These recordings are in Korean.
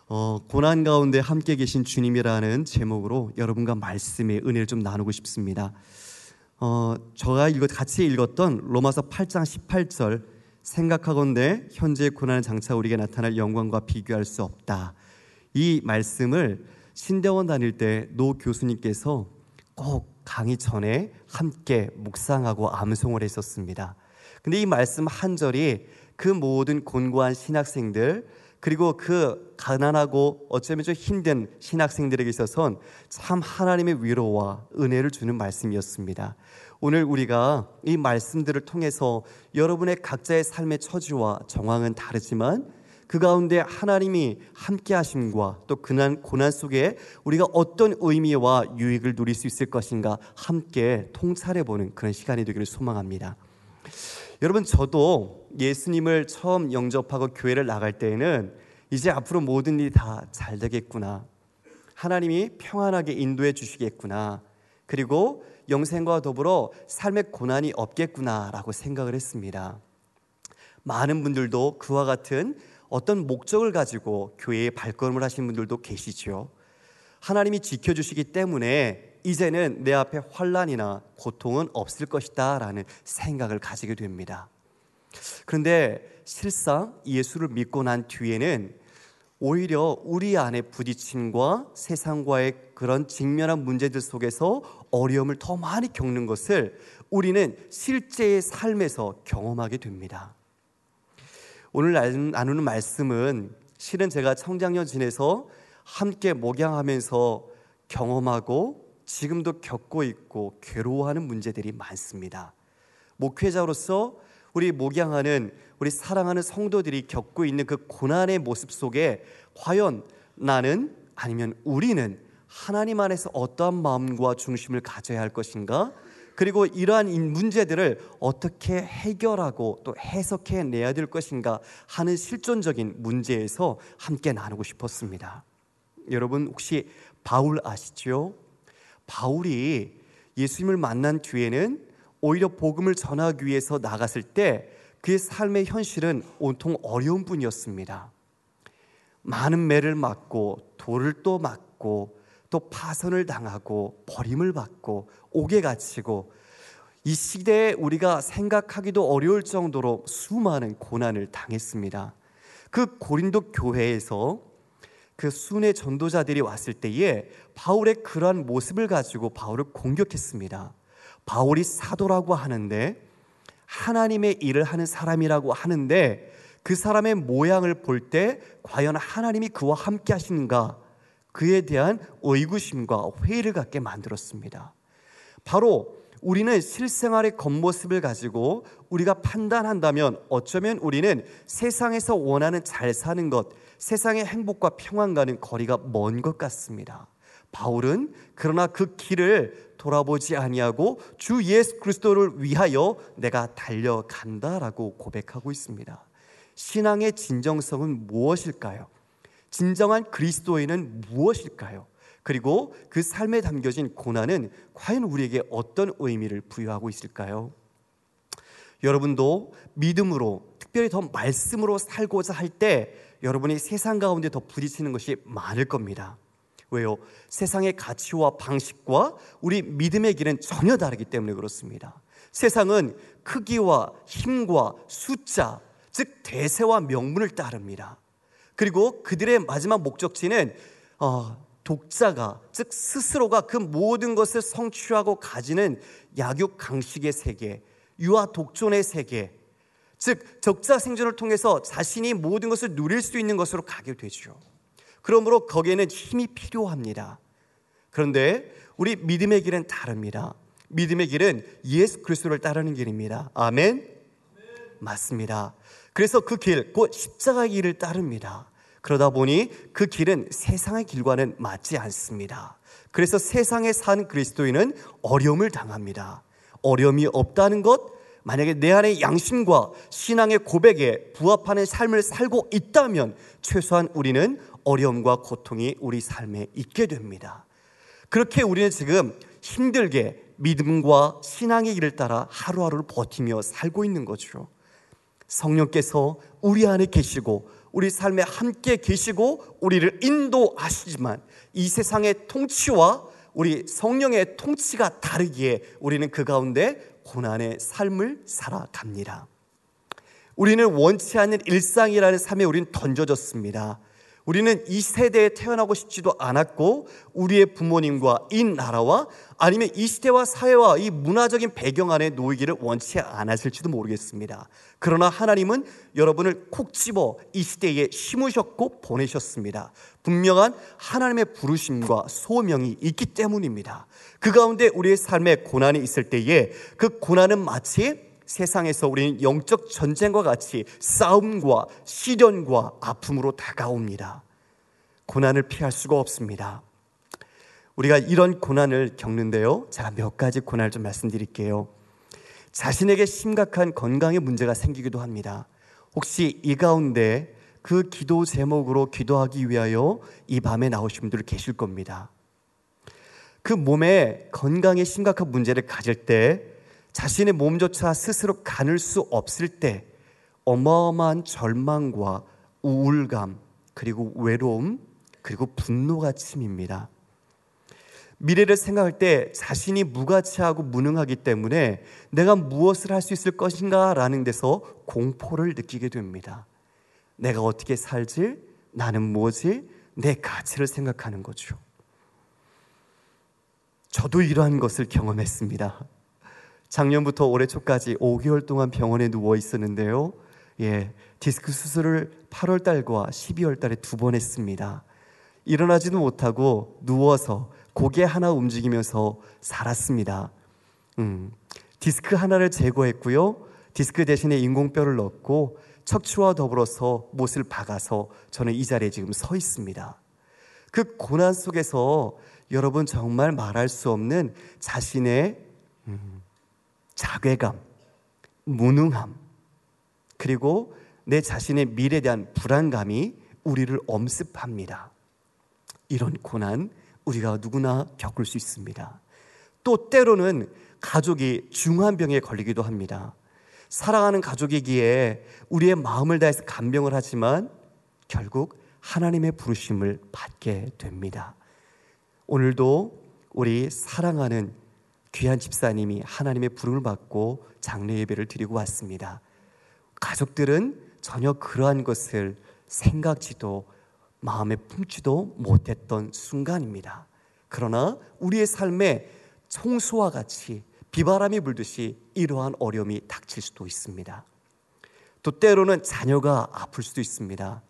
고난 가운데 함께 계신 주님이라는 제목으로 여러분과 말씀의 은혜를 좀 나누고 싶습니다. 제가 같이 읽었던 로마서 8장 18절, 생각하건대 현재의 고난의 장차 우리에게 나타날 영광과 비교할 수 없다. 이 말씀을 신대원 다닐 때 노 교수님께서 꼭 강의 전에 함께 묵상하고 암송을 했었습니다. 근데 이 말씀 한 절이 그 모든 곤고한 신학생들, 그리고 그 가난하고 어쩌면 좀 힘든 신학생들에게 있어서는 참 하나님의 위로와 은혜를 주는 말씀이었습니다. 오늘 우리가 이 말씀들을 통해서 여러분의 각자의 삶의 처지와 정황은 다르지만 그 가운데 하나님이 함께 하심과 또 고난 속에 우리가 어떤 의미와 유익을 누릴 수 있을 것인가 함께 통찰해보는 그런 시간이 되기를 소망합니다. 여러분, 저도 예수님을 처음 영접하고 교회를 나갈 때에는 이제 앞으로 모든 일이 다 잘 되겠구나, 하나님이 평안하게 인도해 주시겠구나, 그리고 영생과 더불어 삶의 고난이 없겠구나라고 생각을 했습니다. 많은 분들도 그와 같은 어떤 목적을 가지고 교회에 발걸음을 하신 분들도 계시죠. 하나님이 지켜주시기 때문에 이제는 내 앞에 환난이나 고통은 없을 것이다 라는 생각을 가지게 됩니다. 그런데 실상 예수를 믿고 난 뒤에는 오히려 우리 안에 부딪힘과 세상과의 그런 직면한 문제들 속에서 어려움을 더 많이 겪는 것을 우리는 실제의 삶에서 경험하게 됩니다. 오늘 나누는 말씀은 실은 제가 청장년 지내서 함께 목양하면서 경험하고 지금도 겪고 있고 괴로워하는 문제들이 많습니다. 목회자로서 우리 목양하는 우리 사랑하는 성도들이 겪고 있는 그 고난의 모습 속에 과연 나는, 아니면 우리는 하나님 안에서 어떠한 마음과 중심을 가져야 할 것인가, 그리고 이러한 문제들을 어떻게 해결하고 또 해석해내야 될 것인가 하는 실존적인 문제에서 함께 나누고 싶었습니다. 여러분, 혹시 바울 아시죠? 바울이 예수님을 만난 뒤에는 오히려 복음을 전하기 위해서 나갔을 때 그의 삶의 현실은 온통 어려운 뿐이었습니다. 많은 매를 맞고 돌을 또 맞고 또 파선을 당하고 버림을 받고 옥에 갇히고, 이 시대에 우리가 생각하기도 어려울 정도로 수많은 고난을 당했습니다. 그 고린도 교회에서 그 순회 전도자들이 왔을 때에 바울의 그러한 모습을 가지고 바울을 공격했습니다. 바울이 사도라고 하는데, 하나님의 일을 하는 사람이라고 하는데, 그 사람의 모양을 볼 때 과연 하나님이 그와 함께 하시는가, 그에 대한 의구심과 회의를 갖게 만들었습니다. 바로 우리는 실생활의 겉모습을 가지고 우리가 판단한다면 어쩌면 우리는 세상에서 원하는 잘 사는 것, 세상의 행복과 평안과는 거리가 먼 것 같습니다. 바울은 그러나 그 길을 돌아보지 아니하고 주 예수 그리스도를 위하여 내가 달려간다라고 고백하고 있습니다. 신앙의 진정성은 무엇일까요? 진정한 그리스도인은 무엇일까요? 그리고 그 삶에 담겨진 고난은 과연 우리에게 어떤 의미를 부여하고 있을까요? 여러분도 믿음으로, 특별히 더 말씀으로 살고자 할 때 여러분이 세상 가운데 더 부딪히는 것이 많을 겁니다. 왜요? 세상의 가치와 방식과 우리 믿음의 길은 전혀 다르기 때문에 그렇습니다. 세상은 크기와 힘과 숫자, 즉 대세와 명분을 따릅니다. 그리고 그들의 마지막 목적지는 독자가, 즉 스스로가 그 모든 것을 성취하고 가지는 약육강식의 세계, 유아독존의 세계, 즉 적자생존을 통해서 자신이 모든 것을 누릴 수 있는 것으로 가게 되죠. 그러므로 거기에는 힘이 필요합니다. 그런데 우리 믿음의 길은 다릅니다. 믿음의 길은 예수 그리스도를 따르는 길입니다. 아멘? 맞습니다. 그래서 그 길, 곧 십자가의 길을 따릅니다. 그러다 보니 그 길은 세상의 길과는 맞지 않습니다. 그래서 세상에 사는 그리스도인은 어려움을 당합니다. 어려움이 없다는 것, 만약에 내 안의 양심과 신앙의 고백에 부합하는 삶을 살고 있다면 최소한 우리는 어려움과 고통이 우리 삶에 있게 됩니다. 그렇게 우리는 지금 힘들게 믿음과 신앙의 길을 따라 하루하루를 버티며 살고 있는 거죠. 성령께서 우리 안에 계시고 우리 삶에 함께 계시고 우리를 인도하시지만 이 세상의 통치와 우리 성령의 통치가 다르기에 우리는 그 가운데 고난의 삶을 살아갑니다. 우리는 원치 않는 일상이라는 삶에 우리는 던져졌습니다. 우리는 이 세대에 태어나고 싶지도 않았고 우리의 부모님과 이 나라와 아니면 이 시대와 사회와 이 문화적인 배경 안에 놓이기를 원치 않았을지도 모르겠습니다. 그러나 하나님은 여러분을 콕 집어 이 시대에 심으셨고 보내셨습니다. 분명한 하나님의 부르심과 소명이 있기 때문입니다. 그 가운데 우리의 삶에 고난이 있을 때에 그 고난은 마치 세상에서 우리는 영적 전쟁과 같이 싸움과 시련과 아픔으로 다가옵니다. 고난을 피할 수가 없습니다. 우리가 이런 고난을 겪는데요, 제가 몇 가지 고난을 좀 말씀드릴게요. 자신에게 심각한 건강의 문제가 생기기도 합니다. 혹시 이 가운데 그 기도 제목으로 기도하기 위하여 이 밤에 나오신 분들 계실 겁니다. 그 몸에 건강에 심각한 문제를 가질 때 자신의 몸조차 스스로 가눌 수 없을 때 어마어마한 절망과 우울감, 그리고 외로움, 그리고 분노가 침입니다. 미래를 생각할 때 자신이 무가치하고 무능하기 때문에 내가 무엇을 할 수 있을 것인가 라는 데서 공포를 느끼게 됩니다. 내가 어떻게 살지? 나는 뭐지? 내 가치를 생각하는 거죠. 저도 이러한 것을 경험했습니다. 작년부터 올해 초까지 5개월 동안 병원에 누워 있었는데요. 디스크 수술을 8월 달과 12월 달에 2번 했습니다. 일어나지도 못하고 누워서 고개 하나 움직이면서 살았습니다. 디스크 하나를 제거했고요. 디스크 대신에 인공뼈를 넣고 척추와 더불어서 못을 박아서 저는 이 자리에 지금 서 있습니다. 그 고난 속에서 여러분 정말 말할 수 없는 자신의 자괴감, 무능함, 그리고 내 자신의 미래에 대한 불안감이 우리를 엄습합니다. 이런 고난 우리가 누구나 겪을 수 있습니다. 또 때로는 가족이 중한 병에 걸리기도 합니다. 사랑하는 가족이기에 우리의 마음을 다해서 간병을 하지만 결국 하나님의 부르심을 받게 됩니다. 오늘도 우리 사랑하는 귀한 집사님이 하나님의 부름을 받고 장례 예배를 드리고 왔습니다. 가족들은 전혀 그러한 것을 생각지도 마음에 품지도 못했던 순간입니다. 그러나 우리의 삶에 홍수와 같이 비바람이 불듯이 이러한 어려움이 닥칠 수도 있습니다. 또 때로는 자녀가 아플 수도 있습니다.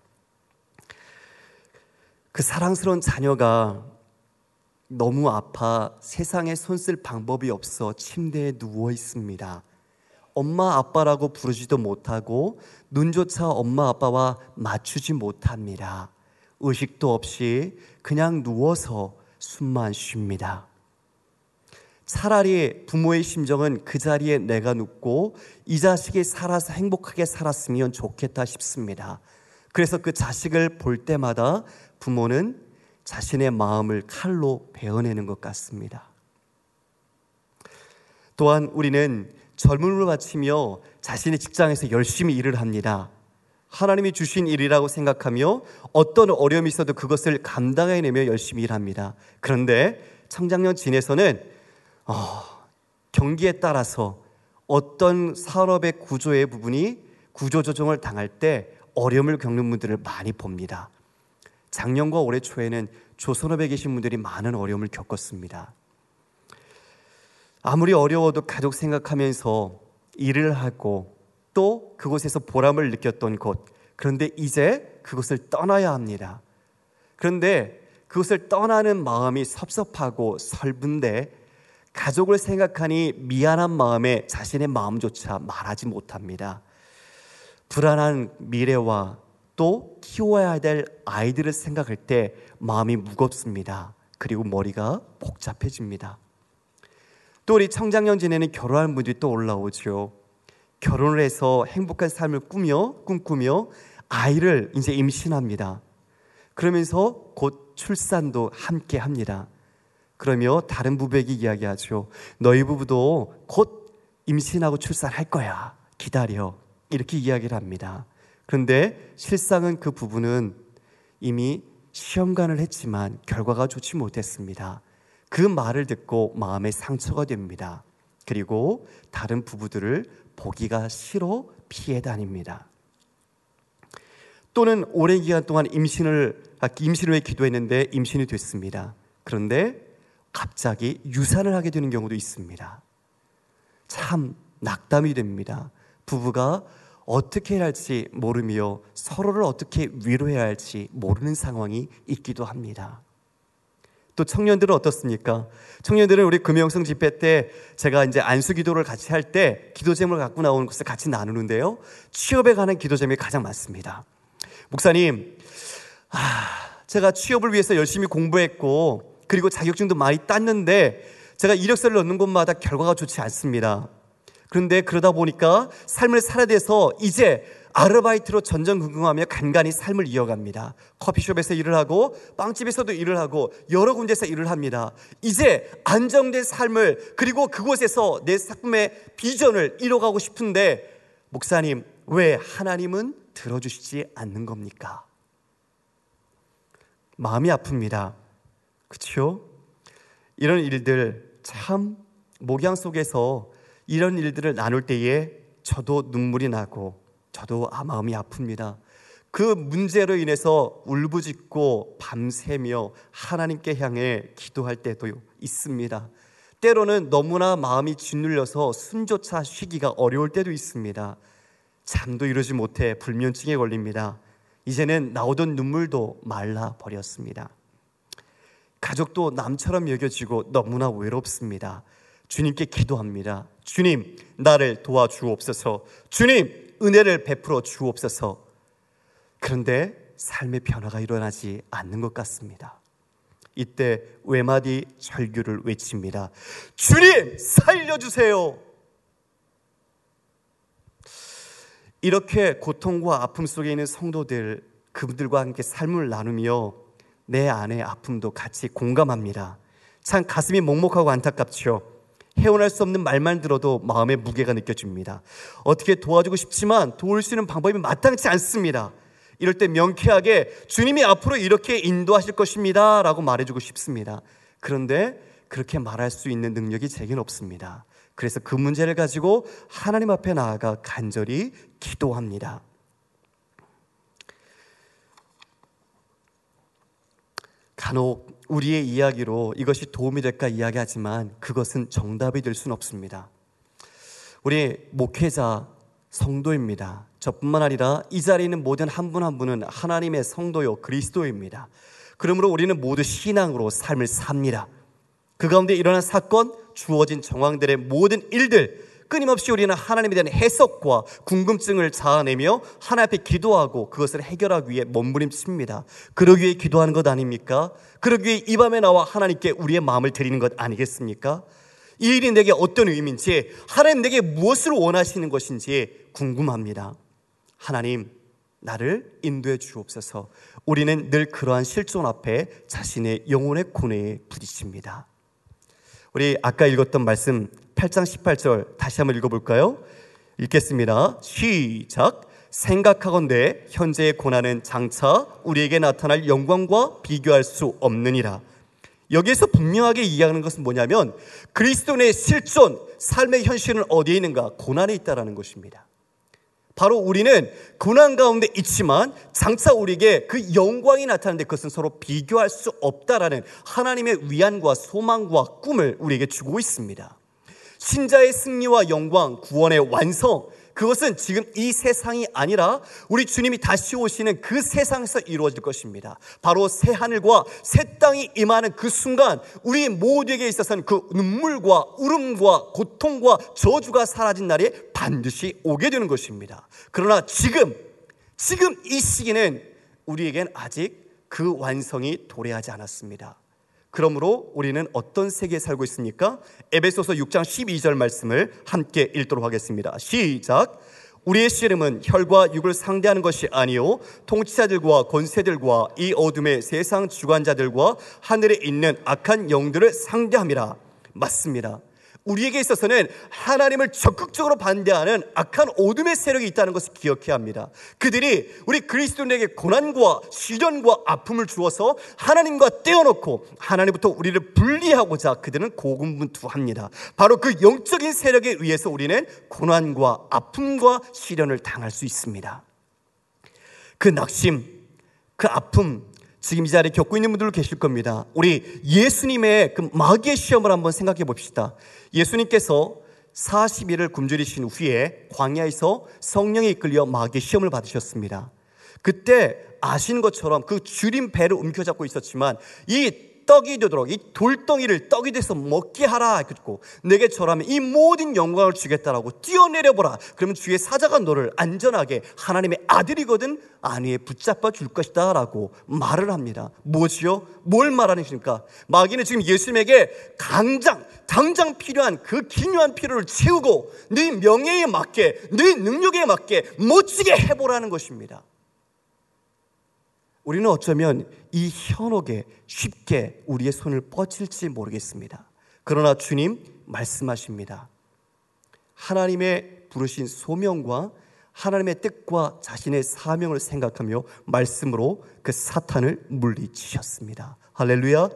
그 사랑스러운 자녀가 너무 아파 세상에 손쓸 방법이 없어 침대에 누워 있습니다. 엄마 아빠라고 부르지도 못하고 눈조차 엄마 아빠와 맞추지 못합니다. 의식도 없이 그냥 누워서 숨만 쉽니다. 차라리 부모의 심정은 그 자리에 내가 눕고 이 자식이 살아서 행복하게 살았으면 좋겠다 싶습니다. 그래서 그 자식을 볼 때마다 부모는 자신의 마음을 칼로 베어내는 것 같습니다. 또한 우리는 젊음을 바치며 자신의 직장에서 열심히 일을 합니다. 하나님이 주신 일이라고 생각하며 어떤 어려움이 있어도 그것을 감당해내며 열심히 일합니다. 그런데 청장년 진에서는 경기에 따라서 어떤 산업의 구조의 부분이 구조조정을 당할 때 어려움을 겪는 분들을 많이 봅니다. 작년과 올해 초에는 조선업에 계신 분들이 많은 어려움을 겪었습니다. 아무리 어려워도 가족 생각하면서 일을 하고 또 그곳에서 보람을 느꼈던 곳, 그런데 이제 그곳을 떠나야 합니다. 그런데 그것을 떠나는 마음이 섭섭하고 설픈데 가족을 생각하니 미안한 마음에 자신의 마음조차 말하지 못합니다. 불안한 미래와 또 키워야 될 아이들을 생각할 때 마음이 무겁습니다. 그리고 머리가 복잡해집니다. 또 우리 청장년진에는 결혼한 분들이 또 올라오죠. 결혼을 해서 행복한 삶을 꿈꾸며 아이를 이제 임신합니다. 그러면서 곧 출산도 함께 합니다. 그러며 다른 부부에게 이야기하죠. 너희 부부도 곧 임신하고 출산할 거야. 기다려. 이렇게 이야기를 합니다. 그런데 실상은 그 부부는 이미 시험관을 했지만 결과가 좋지 못했습니다. 그 말을 듣고 마음에 상처가 됩니다. 그리고 다른 부부들을 보기가 싫어 피해 다닙니다. 또는 오랜 기간 동안 임신을 위해 기도했는데 임신이 됐습니다. 그런데 갑자기 유산을 하게 되는 경우도 있습니다. 참 낙담이 됩니다. 부부가 어떻게 해야 할지 모르며 서로를 어떻게 위로해야 할지 모르는 상황이 있기도 합니다. 또 청년들은 어떻습니까? 청년들은 우리 금요영성 집회 때 제가 이제 안수 기도를 같이 할 때 기도 제목을 갖고 나오는 것을 같이 나누는데요. 취업에 관한 기도 제목이 가장 많습니다. 목사님, 제가 취업을 위해서 열심히 공부했고 그리고 자격증도 많이 땄는데 제가 이력서를 넣는 곳마다 결과가 좋지 않습니다. 그런데 그러다 보니까 삶을 살아야 돼서 이제 아르바이트로 전전긍긍하며 간간히 삶을 이어갑니다. 커피숍에서 일을 하고 빵집에서도 일을 하고 여러 군데서 일을 합니다. 이제 안정된 삶을 그리고 그곳에서 내 작품의 비전을 이뤄가고 싶은데 목사님, 왜 하나님은 들어주시지 않는 겁니까? 마음이 아픕니다. 그렇죠? 이런 일들 참 목양 속에서 이런 일들을 나눌 때에 저도 눈물이 나고 저도 마음이 아픕니다. 그 문제로 인해서 울부짖고 밤새며 하나님께 향해 기도할 때도 있습니다. 때로는 너무나 마음이 짓눌려서 숨조차 쉬기가 어려울 때도 있습니다. 잠도 이루지 못해 불면증에 걸립니다. 이제는 나오던 눈물도 말라버렸습니다. 가족도 남처럼 여겨지고 너무나 외롭습니다. 주님께 기도합니다. 주님, 나를 도와주옵소서. 주님, 은혜를 베풀어 주옵소서. 그런데 삶의 변화가 일어나지 않는 것 같습니다. 이때 외마디 절규를 외칩니다. 주님, 살려주세요. 이렇게 고통과 아픔 속에 있는 성도들, 그분들과 함께 삶을 나누며 내 안의 아픔도 같이 공감합니다. 참 가슴이 먹먹하고 안타깝죠. 헤어날 수 없는 말만 들어도 마음의 무게가 느껴집니다. 어떻게 도와주고 싶지만 도울 수 있는 방법이 마땅치 않습니다. 이럴 때 명쾌하게 주님이 앞으로 이렇게 인도하실 것입니다 라고 말해주고 싶습니다. 그런데 그렇게 말할 수 있는 능력이 제겐 없습니다. 그래서 그 문제를 가지고 하나님 앞에 나아가 간절히 기도합니다. 간혹 우리의 이야기로 이것이 도움이 될까 이야기하지만 그것은 정답이 될 수는 없습니다. 우리 목회자 성도입니다. 저뿐만 아니라 이 자리에 있는 모든 한 분 한 분은 하나님의 성도요 그리스도입니다. 그러므로 우리는 모두 신앙으로 삶을 삽니다. 그 가운데 일어난 사건, 주어진 정황들의 모든 일들, 끊임없이 우리는 하나님에 대한 해석과 궁금증을 자아내며 하나님 앞에 기도하고 그것을 해결하기 위해 몸부림칩니다. 그러기 위해 기도하는 것 아닙니까? 그러기 위해 이 밤에 나와 하나님께 우리의 마음을 드리는 것 아니겠습니까? 이 일이 내게 어떤 의미인지, 하나님 내게 무엇을 원하시는 것인지 궁금합니다. 하나님, 나를 인도해 주옵소서. 우리는 늘 그러한 실존 앞에 자신의 영혼의 고뇌에 부딪힙니다. 우리 아까 읽었던 말씀 8장 18절 다시 한번 읽어볼까요? 읽겠습니다. 시작. 생각하건대 현재의 고난은 장차 우리에게 나타날 영광과 비교할 수 없느니라. 여기에서 분명하게 이해하는 것은 뭐냐면 그리스도인의 실존, 삶의 현실은 어디에 있는가? 고난에 있다는 것입니다. 바로 우리는 고난 가운데 있지만 장차 우리에게 그 영광이 나타나는데 그것은 서로 비교할 수 없다라는 하나님의 위안과 소망과 꿈을 우리에게 주고 있습니다. 신자의 승리와 영광, 구원의 완성, 그것은 지금 이 세상이 아니라 우리 주님이 다시 오시는 그 세상에서 이루어질 것입니다. 바로 새 하늘과 새 땅이 임하는 그 순간 우리 모두에게 있어서는 그 눈물과 울음과 고통과 저주가 사라진 날이 반드시 오게 되는 것입니다. 그러나 지금 이 시기는 우리에겐 아직 그 완성이 도래하지 않았습니다. 그러므로 우리는 어떤 세계에 살고 있습니까? 에베소서 6장 12절 말씀을 함께 읽도록 하겠습니다. 시작. 우리의 씨름은 혈과 육을 상대하는 것이 아니요 통치자들과 권세들과 이 어둠의 세상 주관자들과 하늘에 있는 악한 영들을 상대함이라. 맞습니다. 우리에게 있어서는 하나님을 적극적으로 반대하는 악한 어둠의 세력이 있다는 것을 기억해야 합니다. 그들이 우리 그리스도인에게 고난과 시련과 아픔을 주어서 하나님과 떼어놓고 하나님부터 우리를 분리하고자 그들은 고군분투합니다. 바로 그 영적인 세력에 의해서 우리는 고난과 아픔과 시련을 당할 수 있습니다. 그 낙심, 그 아픔, 지금 이 자리에 겪고 있는 분들 계실 겁니다. 우리 예수님의 그 마귀의 시험을 한번 생각해 봅시다. 예수님께서 40일을 굶주리신 후에 광야에서 성령에 이끌려 마귀의 시험을 받으셨습니다. 그때 아시는 것처럼 그 줄인 배를 움켜잡고 있었지만 이 떡이 되도록 이 돌덩이를 떡이 돼서 먹게 하라 그랬고, 내게 절하면 이 모든 영광을 주겠다라고 뛰어내려보라. 그러면 주의 사자가 너를 안전하게 하나님의 아들이거든 안위에 붙잡아 줄 것이다 라고 말을 합니다. 뭐지요? 뭘 말하는 것입니까? 마귀는 지금 예수님에게 당장 필요한 그 기묘한 필요를 채우고 네 명예에 맞게, 네 능력에 맞게 멋지게 해보라는 것입니다. 우리는 어쩌면 이 현혹에 쉽게 우리의 손을 뻗칠지 모르겠습니다. 그러나 주님 말씀하십니다. 하나님의 부르신 소명과 하나님의 뜻과 자신의 사명을 생각하며 말씀으로 그 사탄을 물리치셨습니다. 할렐루야.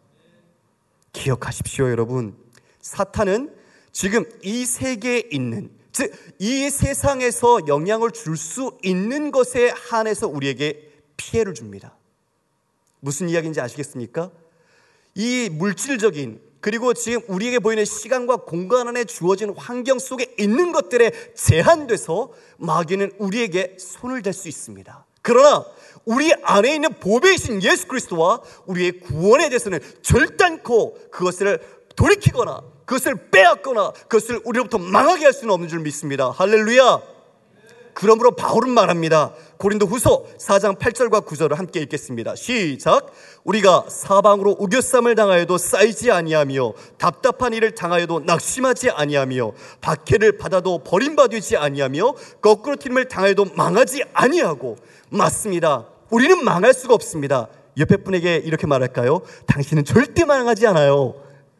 기억하십시오 여러분. 사탄은 지금 이 세계에 있는, 즉 이 세상에서 영향을 줄 수 있는 것에 한해서 우리에게 피해를 줍니다. 무슨 이야기인지 아시겠습니까? 이 물질적인, 그리고 지금 우리에게 보이는 시간과 공간 안에 주어진 환경 속에 있는 것들에 제한돼서 마귀는 우리에게 손을 댈 수 있습니다. 그러나 우리 안에 있는 보배이신 예수 그리스도와 우리의 구원에 대해서는 절단코 그것을 돌이키거나 그것을 빼앗거나 그것을 우리로부터 망하게 할 수는 없는 줄 믿습니다. 할렐루야. 그러므로 바울은 말합니다. 고린도후서 4장 8절과 9절을 함께 읽겠습니다. 시작. 우리가 사방으로 우겨쌈을 당하여도 쌓이지 아니하며 답답한 일을 당하여도 낙심하지 아니하며 박해를 받아도 버림받지 아니하며 거꾸로 튀김을 당하여도 망하지 아니하고. 맞습니다. 우리는 망할 수가 없습니다. 옆에 분에게 이렇게 말할까요? 당신은 절대 망하지 않아요.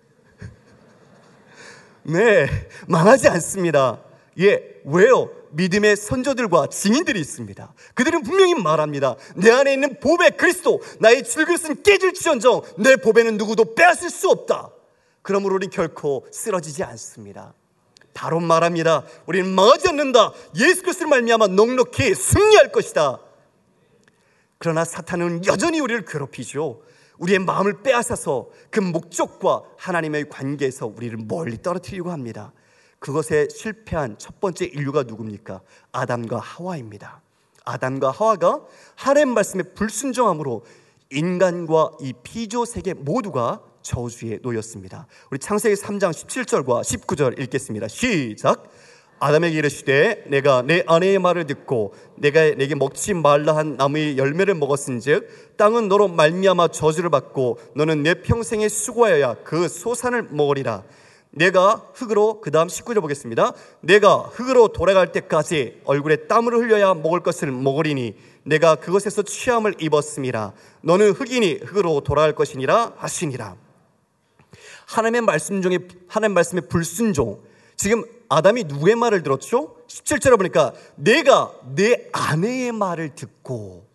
네, 망하지 않습니다. 왜요? 믿음의 선조들과 증인들이 있습니다. 그들은 분명히 말합니다. 내 안에 있는 보배 그리스도, 나의 질그릇은 깨질지언정 내 보배는 누구도 빼앗을 수 없다. 그러므로 우리는 결코 쓰러지지 않습니다. 바로 말합니다. 우리는 망하지 않는다. 예수 그리스도를 말미암아 넉넉히 승리할 것이다. 그러나 사탄은 여전히 우리를 괴롭히죠. 우리의 마음을 빼앗아서 그 목적과 하나님의 관계에서 우리를 멀리 떨어뜨리려고 합니다. 그것에 실패한 첫 번째 인류가 누굽니까? 아담과 하와입니다. 아담과 하와가 하나님 말씀에 불순종함으로 인간과 이 피조 세계 모두가 저주에 놓였습니다. 우리 창세기 3장 17절과 19절 읽겠습니다. 시작. 아담에게 이르시되 내가 내 아내의 말을 듣고 내가 내게 먹지 말라 한 나무의 열매를 먹었은즉 땅은 너로 말미암아 저주를 받고 너는 내 평생에 수고하여야 그 소산을 먹으리라. 내가 흙으로, 그 다음 19절 보겠습니다. 내가 흙으로 돌아갈 때까지 얼굴에 땀을 흘려야 먹을 것을 먹으리니 내가 그것에서 취함을 입었음이라. 너는 흙이니 흙으로 돌아갈 것이니라 하시니라. 하나님의 말씀 중에 하나님의 말씀의 불순종. 지금 아담이 누구의 말을 들었죠? 17절에 보니까 내가 내 아내의 말을 듣고.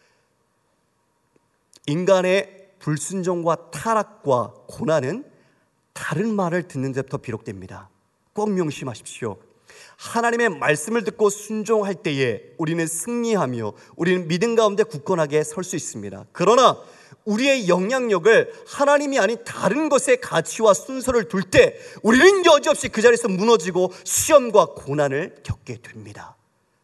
인간의 불순종과 타락과 고난은 다른 말을 듣는 데부터 비롯됩니다. 꼭 명심하십시오. 하나님의 말씀을 듣고 순종할 때에 우리는 승리하며 우리는 믿음 가운데 굳건하게 설 수 있습니다. 그러나 우리의 영향력을 하나님이 아닌 다른 것의 가치와 순서를 둘 때 우리는 여지없이 그 자리에서 무너지고 시험과 고난을 겪게 됩니다.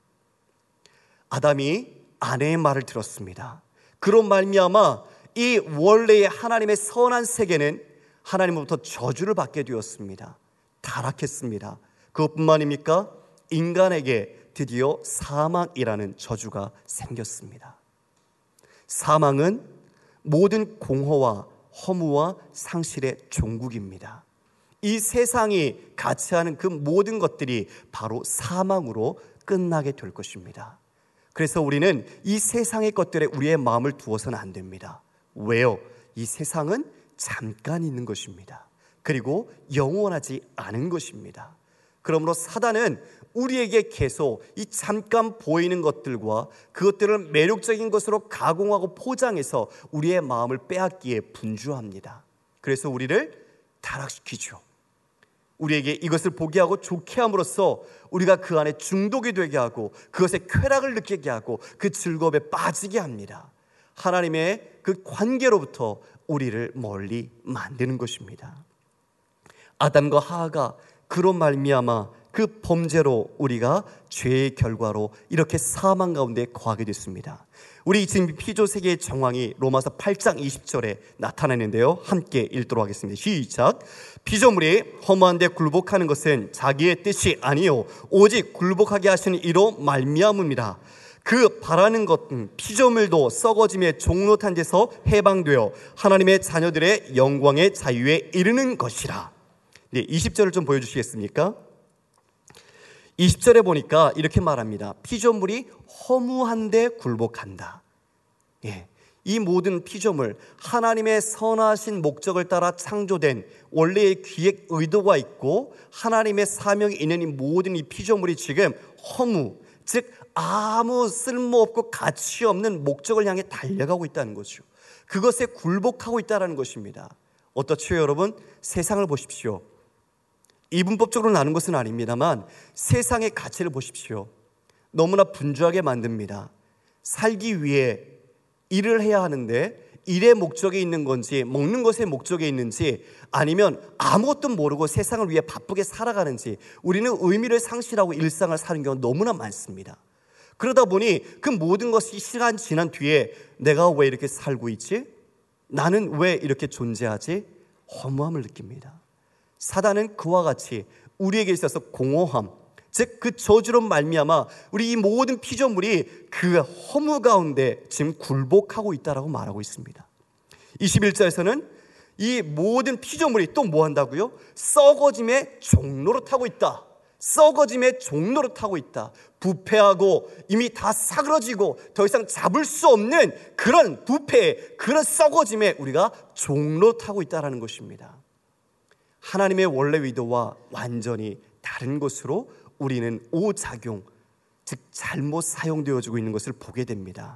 아담이 아내의 말을 들었습니다. 그런 말미암아 이 원래의 하나님의 선한 세계는 하나님으로부터 저주를 받게 되었습니다. 타락했습니다. 그것뿐만입니까? 인간에게 드디어 사망이라는 저주가 생겼습니다. 사망은 모든 공허와 허무와 상실의 종국입니다. 이 세상이 가치하는 그 모든 것들이 바로 사망으로 끝나게 될 것입니다. 그래서 우리는 이 세상의 것들에 우리의 마음을 두어서는 안 됩니다. 왜요? 이 세상은 잠깐 있는 것입니다. 그리고 영원하지 않은 것입니다. 그러므로 사단은 우리에게 계속 이 잠깐 보이는 것들과 그것들을 매력적인 것으로 가공하고 포장해서 우리의 마음을 빼앗기에 분주합니다. 그래서 우리를 타락시키죠. 우리에게 이것을 보게 하고 좋게 함으로써 우리가 그 안에 중독이 되게 하고 그것의 쾌락을 느끼게 하고 그 즐거움에 빠지게 합니다. 하나님의 그 관계로부터 우리를 멀리 만드는 것입니다. 아담과 하하가 그로 말미암아 그 범죄로 우리가 죄의 결과로 이렇게 사망 가운데 거하게 됐습니다. 우리 지금 피조 세계의 정황이 로마서 8장 20절에 나타나는데요, 함께 읽도록 하겠습니다. 시작. 피조물이 허무한 데 굴복하는 것은 자기의 뜻이 아니요 오직 굴복하게 하시는 이로 말미암음이라. 그 바라는 것은 피조물도 썩어짐의 종로탄 데서 해방되어 하나님의 자녀들의 영광의 자유에 이르는 것이라. 네, 20절을 좀 보여주시겠습니까? 20절에 보니까 이렇게 말합니다. 피조물이 허무한데 굴복한다. 예, 이 모든 피조물, 하나님의 선하신 목적을 따라 창조된 원래의 기획 의도가 있고 하나님의 사명이 있는 이 모든 이 피조물이 지금 허무, 즉 아무 쓸모없고 가치 없는 목적을 향해 달려가고 있다는 거죠. 그것에 굴복하고 있다는 것입니다. 어떻죠, 여러분? 세상을 보십시오. 이분법적으로 나눈 것은 아닙니다만 세상의 가치를 보십시오. 너무나 분주하게 만듭니다. 살기 위해 일을 해야 하는데 일의 목적이 있는 건지 먹는 것의 목적이 있는지 아니면 아무것도 모르고 세상을 위해 바쁘게 살아가는지 우리는 의미를 상실하고 일상을 사는 경우가 너무나 많습니다. 그러다 보니 그 모든 것이 시간 지난 뒤에 내가 왜 이렇게 살고 있지? 나는 왜 이렇게 존재하지? 허무함을 느낍니다. 사단은 그와 같이 우리에게 있어서 공허함, 즉 그 저주로 말미암아 우리 이 모든 피조물이 그 허무 가운데 지금 굴복하고 있다라고 말하고 있습니다. 21절에서는 이 모든 피조물이 또 뭐 한다고요? 썩어짐의 종로로 타고 있다. 썩어짐의 종로로 타고 있다. 부패하고 이미 다 사그러지고 더 이상 잡을 수 없는 그런 부패, 그런 썩어짐에 우리가 종로 타고 있다는 것입니다. 하나님의 원래 의도와 완전히 다른 것으로 우리는 오작용, 즉 잘못 사용되어지고 있는 것을 보게 됩니다.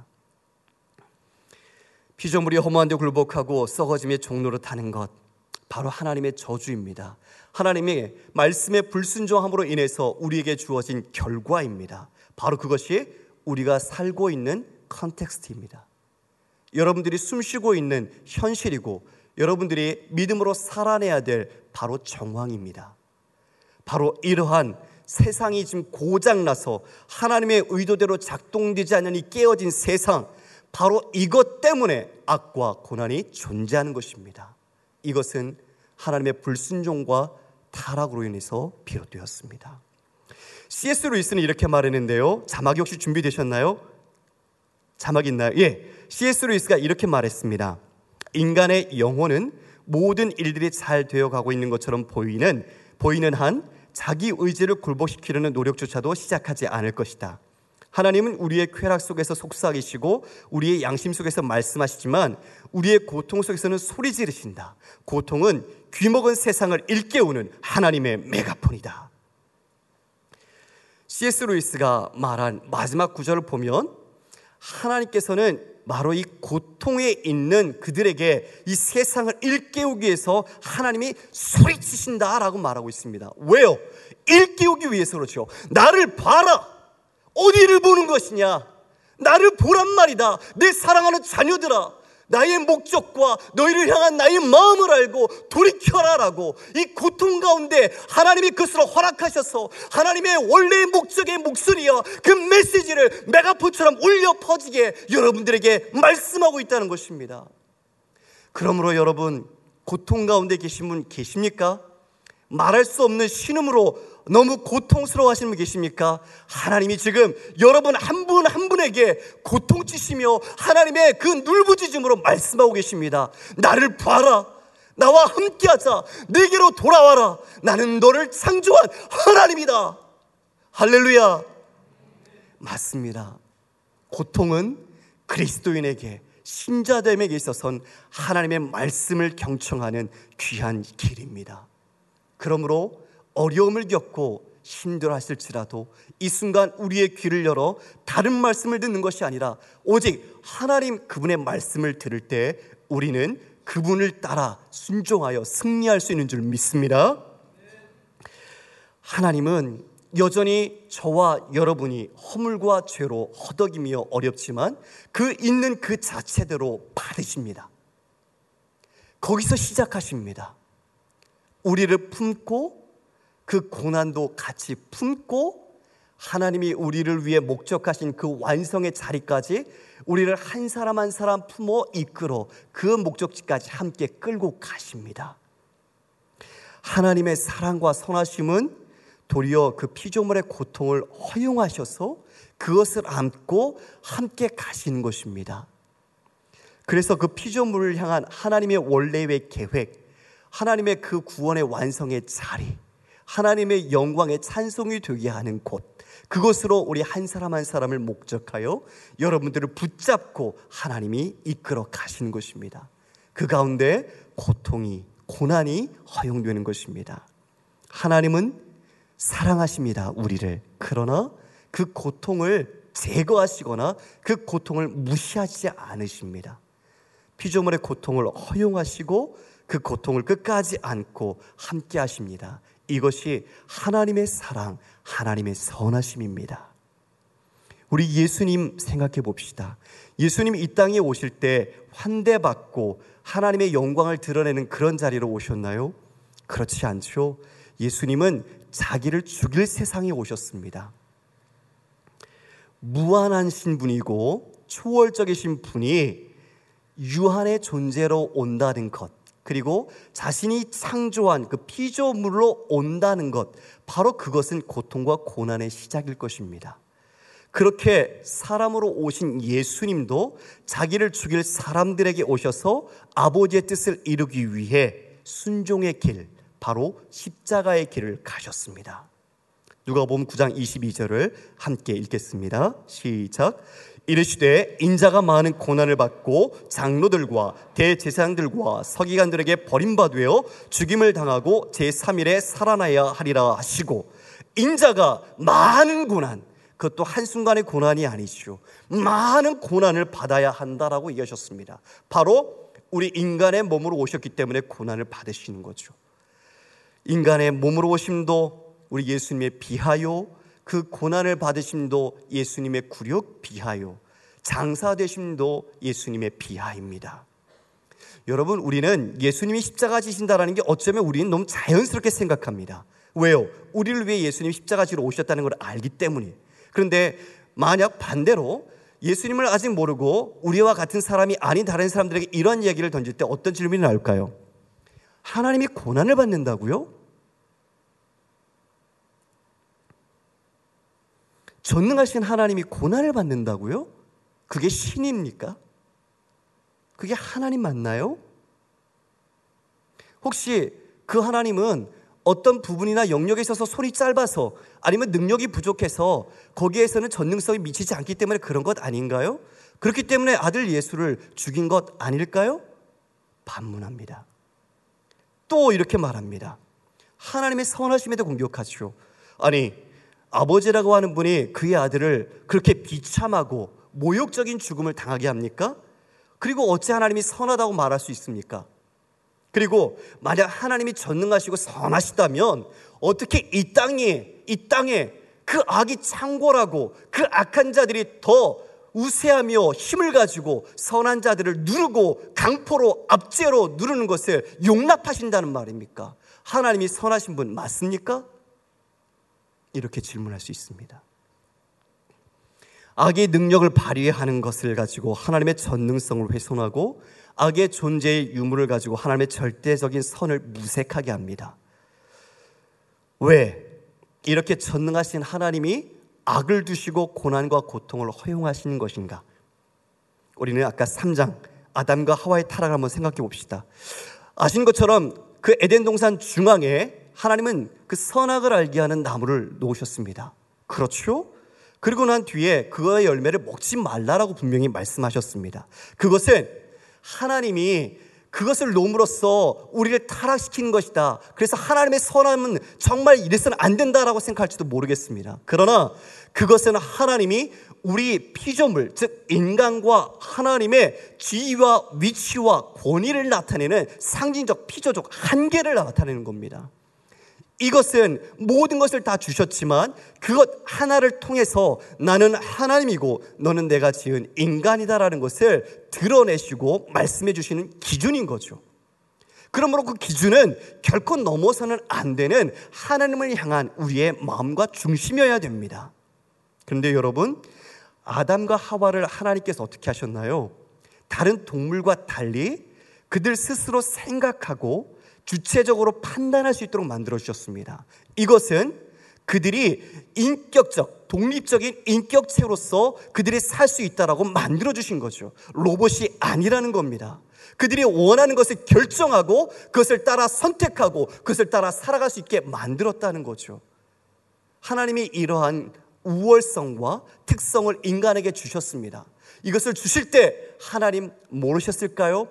피조물이 허무한 데 굴복하고 썩어짐의 종로로 타는 것, 바로 하나님의 저주입니다. 하나님의 말씀에 불순종함으로 인해서 우리에게 주어진 결과입니다. 바로 그것이 우리가 살고 있는 컨텍스트입니다. 여러분들이 숨쉬고 있는 현실이고 여러분들이 믿음으로 살아내야 될 바로 정황입니다. 바로 이러한 세상이 지금 고장나서 하나님의 의도대로 작동되지 않는 이 깨어진 세상, 바로 이것 때문에 악과 고난이 존재하는 것입니다. 이것은 하나님의 불순종과 타락으로 인해서 비롯되었습니다. C.S. 루이스는 이렇게 말했는데요, 자막이 혹시 준비되셨나요? 자막 있나요? 예, C.S. 루이스가 이렇게 말했습니다. 인간의 영혼은 모든 일들이 잘 되어가고 있는 것처럼 보이는 한 자기 의지를 굴복시키려는 노력조차도 시작하지 않을 것이다. 하나님은 우리의 쾌락 속에서 속삭이시고 우리의 양심 속에서 말씀하시지만 우리의 고통 속에서는 소리 지르신다. 고통은 귀먹은 세상을 일깨우는 하나님의 메가폰이다. C.S. 루이스가 말한 마지막 구절을 보면 하나님께서는 바로 이 고통에 있는 그들에게 이 세상을 일깨우기 위해서 하나님이 소리치신다라고 말하고 있습니다. 왜요? 일깨우기 위해서 그렇죠. 나를 봐라. 어디를 보는 것이냐? 나를 보란 말이다. 내 사랑하는 자녀들아, 나의 목적과 너희를 향한 나의 마음을 알고 돌이켜라라고, 이 고통 가운데 하나님이 그것을 허락하셔서 하나님의 원래의 목적의 목소리와 그 메시지를 메가폰처럼 울려 퍼지게 여러분들에게 말씀하고 있다는 것입니다. 그러므로 여러분, 고통 가운데 계신 분 계십니까? 말할 수 없는 신음으로 너무 고통스러워 하시는 분 계십니까? 하나님이 지금 여러분 한 분 한 분에게 고통치시며 하나님의 그 눌부짖음으로 말씀하고 계십니다. 나를 봐라. 나와 함께하자. 내게로 돌아와라. 나는 너를 창조한 하나님이다. 할렐루야. 맞습니다. 고통은 그리스도인에게 신자됨에게 있어서는 하나님의 말씀을 경청하는 귀한 길입니다. 그러므로 어려움을 겪고 힘들어하실지라도 이 순간 우리의 귀를 열어 다른 말씀을 듣는 것이 아니라 오직 하나님 그분의 말씀을 들을 때 우리는 그분을 따라 순종하여 승리할 수 있는 줄 믿습니다. 하나님은 여전히 저와 여러분이 허물과 죄로 허덕이며 어렵지만 그 있는 그 자체대로 받으십니다. 거기서 시작하십니다. 우리를 품고 그 고난도 같이 품고 하나님이 우리를 위해 목적하신 그 완성의 자리까지 우리를 한 사람 한 사람 품어 이끌어 그 목적지까지 함께 끌고 가십니다. 하나님의 사랑과 선하심은 도리어 그 피조물의 고통을 허용하셔서 그것을 안고 함께 가시는 것입니다. 그래서 그 피조물을 향한 하나님의 원래의 계획, 하나님의 그 구원의 완성의 자리, 하나님의 영광의 찬송이 되게 하는 곳, 그것으로 우리 한 사람 한 사람을 목적하여 여러분들을 붙잡고 하나님이 이끌어 가시는 것입니다. 그 가운데 고통이, 고난이 허용되는 것입니다. 하나님은 사랑하십니다, 우리를. 그러나 그 고통을 제거하시거나 그 고통을 무시하지 않으십니다. 피조물의 고통을 허용하시고 그 고통을 끝까지 안고 함께 하십니다. 이것이 하나님의 사랑, 하나님의 선하심입니다. 우리 예수님 생각해 봅시다. 예수님 이 땅에 오실 때 환대받고 하나님의 영광을 드러내는 그런 자리로 오셨나요? 그렇지 않죠. 예수님은 자기를 죽일 세상에 오셨습니다. 무한하신 분이고 초월적이신 분이 유한의 존재로 온다는 것, 그리고 자신이 창조한 그 피조물로 온다는 것, 바로 그것은 고통과 고난의 시작일 것입니다. 그렇게 사람으로 오신 예수님도 자기를 죽일 사람들에게 오셔서 아버지의 뜻을 이루기 위해 순종의 길, 바로 십자가의 길을 가셨습니다. 누가복음 9장 22절을 함께 읽겠습니다. 시작. 이르시되 인자가 많은 고난을 받고 장로들과 대제사장들과 서기관들에게 버림받으어 죽임을 당하고 제3일에 살아나야 하리라 하시고, 인자가 많은 고난, 그것도 한순간의 고난이 아니시오, 많은 고난을 받아야 한다라고 얘기하셨습니다. 바로 우리 인간의 몸으로 오셨기 때문에 고난을 받으시는 거죠. 인간의 몸으로 오심도 우리 예수님의 비하요, 그 고난을 받으심도 예수님의 굴욕 비하요, 장사되심도 예수님의 비하입니다. 여러분, 우리는 예수님이 십자가 지신다라는 게 어쩌면 우리는 너무 자연스럽게 생각합니다. 왜요? 우리를 위해 예수님이 십자가 지러 오셨다는 걸 알기 때문에. 그런데 만약 반대로 예수님을 아직 모르고 우리와 같은 사람이 아닌 다른 사람들에게 이런 얘기를 던질 때 어떤 질문이 나올까요? 하나님이 고난을 받는다고요? 전능하신 하나님이 고난을 받는다고요? 그게 신입니까? 그게 하나님 맞나요? 혹시 그 하나님은 어떤 부분이나 영역에 있어서 손이 짧아서 아니면 능력이 부족해서 거기에서는 전능성이 미치지 않기 때문에 그런 것 아닌가요? 그렇기 때문에 아들 예수를 죽인 것 아닐까요? 반문합니다. 또 이렇게 말합니다. 하나님의 선하심에도 공격하죠. 아니, 아버지라고 하는 분이 그의 아들을 그렇게 비참하고 모욕적인 죽음을 당하게 합니까? 그리고 어찌 하나님이 선하다고 말할 수 있습니까? 그리고 만약 하나님이 전능하시고 선하시다면 어떻게 이 땅에 그 악이 창궐하고 그 악한 자들이 더 우세하며 힘을 가지고 선한 자들을 누르고 강포로 압제로 누르는 것을 용납하신다는 말입니까? 하나님이 선하신 분 맞습니까? 이렇게 질문할 수 있습니다. 악의 능력을 발휘하는 것을 가지고 하나님의 전능성을 훼손하고 악의 존재의 유무를 가지고 하나님의 절대적인 선을 무색하게 합니다. 왜? 이렇게 전능하신 하나님이 악을 두시고 고난과 고통을 허용하시는 것인가? 우리는 아까 3장 아담과 하와의 타락을 한번 생각해 봅시다. 아시는 것처럼 그 에덴 동산 중앙에 하나님은 그 선악을 알게 하는 나무를 놓으셨습니다. 그렇죠? 그리고 난 뒤에 그거의 열매를 먹지 말라라고 분명히 말씀하셨습니다. 그것은 하나님이 그것을 놓음으로써 우리를 타락시키는 것이다. 그래서 하나님의 선함은 정말 이래서는 안 된다라고 생각할지도 모르겠습니다. 그러나 그것은 하나님이 우리 피조물, 즉 인간과 하나님의 지위와 위치와 권위를 나타내는 상징적 피조적 한계를 나타내는 겁니다. 이것은 모든 것을 다 주셨지만 그것 하나를 통해서 나는 하나님이고 너는 내가 지은 인간이다라는 것을 드러내시고 말씀해 주시는 기준인 거죠. 그러므로 그 기준은 결코 넘어서는 안 되는 하나님을 향한 우리의 마음과 중심이어야 됩니다. 그런데 여러분, 아담과 하와를 하나님께서 어떻게 하셨나요? 다른 동물과 달리 그들 스스로 생각하고 주체적으로 판단할 수 있도록 만들어 주셨습니다. 이것은 그들이 인격적, 독립적인 인격체로서 그들이 살 수 있다라고 만들어 주신 거죠. 로봇이 아니라는 겁니다. 그들이 원하는 것을 결정하고 그것을 따라 선택하고 그것을 따라 살아갈 수 있게 만들었다는 거죠. 하나님이 이러한 우월성과 특성을 인간에게 주셨습니다. 이것을 주실 때 하나님 모르셨을까요?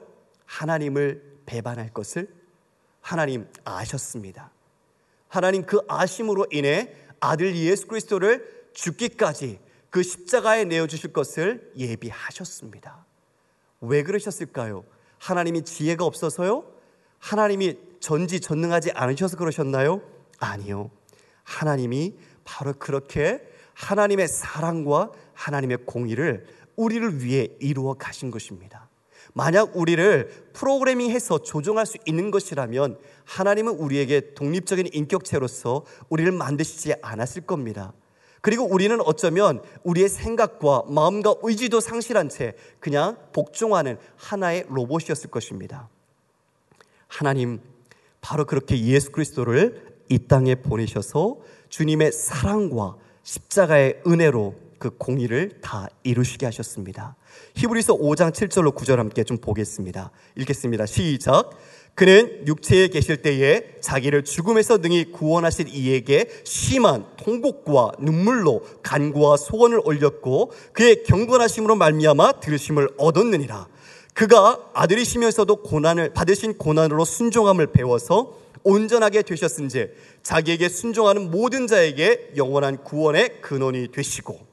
하나님을 배반할 것을 하나님 아셨습니다. 하나님 그 아심으로 인해 아들 예수 그리스도를 죽기까지 그 십자가에 내어주실 것을 예비하셨습니다. 왜 그러셨을까요? 하나님이 지혜가 없어서요? 하나님이 전지전능하지 않으셔서 그러셨나요? 아니요. 하나님이 바로 그렇게 하나님의 사랑과 하나님의 공의를 우리를 위해 이루어 가신 것입니다. 만약 우리를 프로그래밍해서 조종할 수 있는 것이라면 하나님은 우리에게 독립적인 인격체로서 우리를 만드시지 않았을 겁니다. 그리고 우리는 어쩌면 우리의 생각과 마음과 의지도 상실한 채 그냥 복종하는 하나의 로봇이었을 것입니다. 하나님 바로 그렇게 예수 그리스도를 이 땅에 보내셔서 주님의 사랑과 십자가의 은혜로 그 공의를 다 이루시게 하셨습니다. 히브리서 5장 7절로 9절 함께 좀 보겠습니다. 읽겠습니다. 시작. 그는 육체에 계실 때에 자기를 죽음에서 능히 구원하실 이에게 심한 통곡과 눈물로 간구와 소원을 올렸고 그의 경건하심으로 말미암아 들으심을 얻었느니라. 그가 아들이시면서도 받으신 고난으로 순종함을 배워서 온전하게 되셨은즉 자기에게 순종하는 모든 자에게 영원한 구원의 근원이 되시고.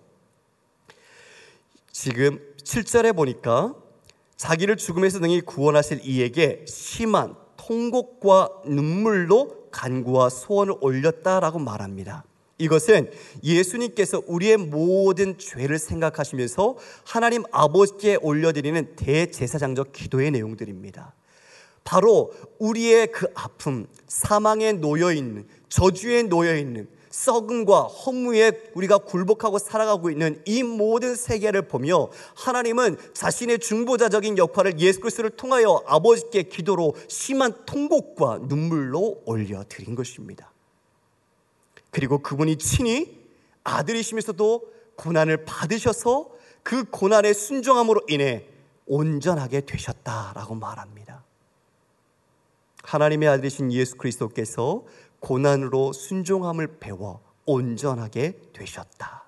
지금 7절에 보니까 자기를 죽음에서 능히 구원하실 이에게 심한 통곡과 눈물로 간구와 소원을 올렸다라고 말합니다. 이것은 예수님께서 우리의 모든 죄를 생각하시면서 하나님 아버지께 올려드리는 대제사장적 기도의 내용들입니다. 바로 우리의 그 아픔, 사망에 놓여있는, 저주에 놓여있는, 썩음과 허무에 우리가 굴복하고 살아가고 있는 이 모든 세계를 보며 하나님은 자신의 중보자적인 역할을 예수 그리스도를 통하여 아버지께 기도로 심한 통곡과 눈물로 올려드린 것입니다. 그리고 그분이 친히 아들이시면서도 고난을 받으셔서 그 고난의 순종함으로 인해 온전하게 되셨다라고 말합니다. 하나님의 아들이신 예수 그리스도께서 고난으로 순종함을 배워 온전하게 되셨다.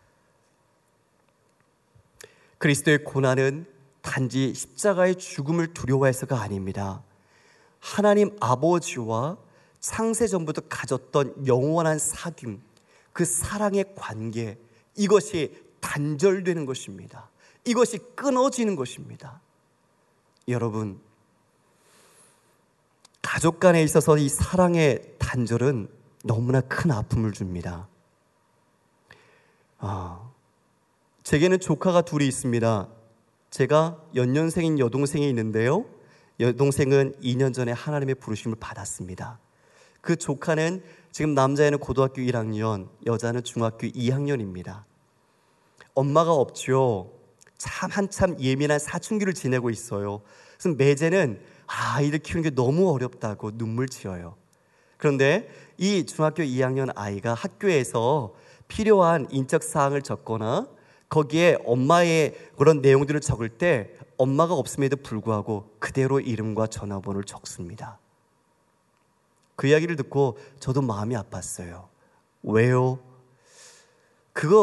그리스도의 고난은 단지 십자가의 죽음을 두려워해서가 아닙니다. 하나님 아버지와 창세전부터 가졌던 영원한 사귐, 그 사랑의 관계, 이것이 단절되는 것입니다. 이것이 끊어지는 것입니다. 여러분, 가족 간에 있어서 이 사랑의 단절은 너무나 큰 아픔을 줍니다. 제게는 조카가 둘이 있습니다. 제가 연년생인 여동생이 있는데요. 여동생은 2년 전에 하나님의 부르심을 받았습니다. 그 조카는 지금 남자애는 고등학교 1학년, 여자는 중학교 2학년입니다. 엄마가 없죠. 참 한참 예민한 사춘기를 지내고 있어요. 그래서 매제는 아이를 키우는 게 너무 어렵다고 눈물 지어요. 그런데 이 중학교 2학년 아이가 학교에서 필요한 인적 사항을 적거나 거기에 엄마의 그런 내용들을 적을 때 엄마가 없음에도 불구하고 그대로 이름과 전화번호를 적습니다. 그 이야기를 듣고 저도 마음이 아팠어요. 왜요? 그거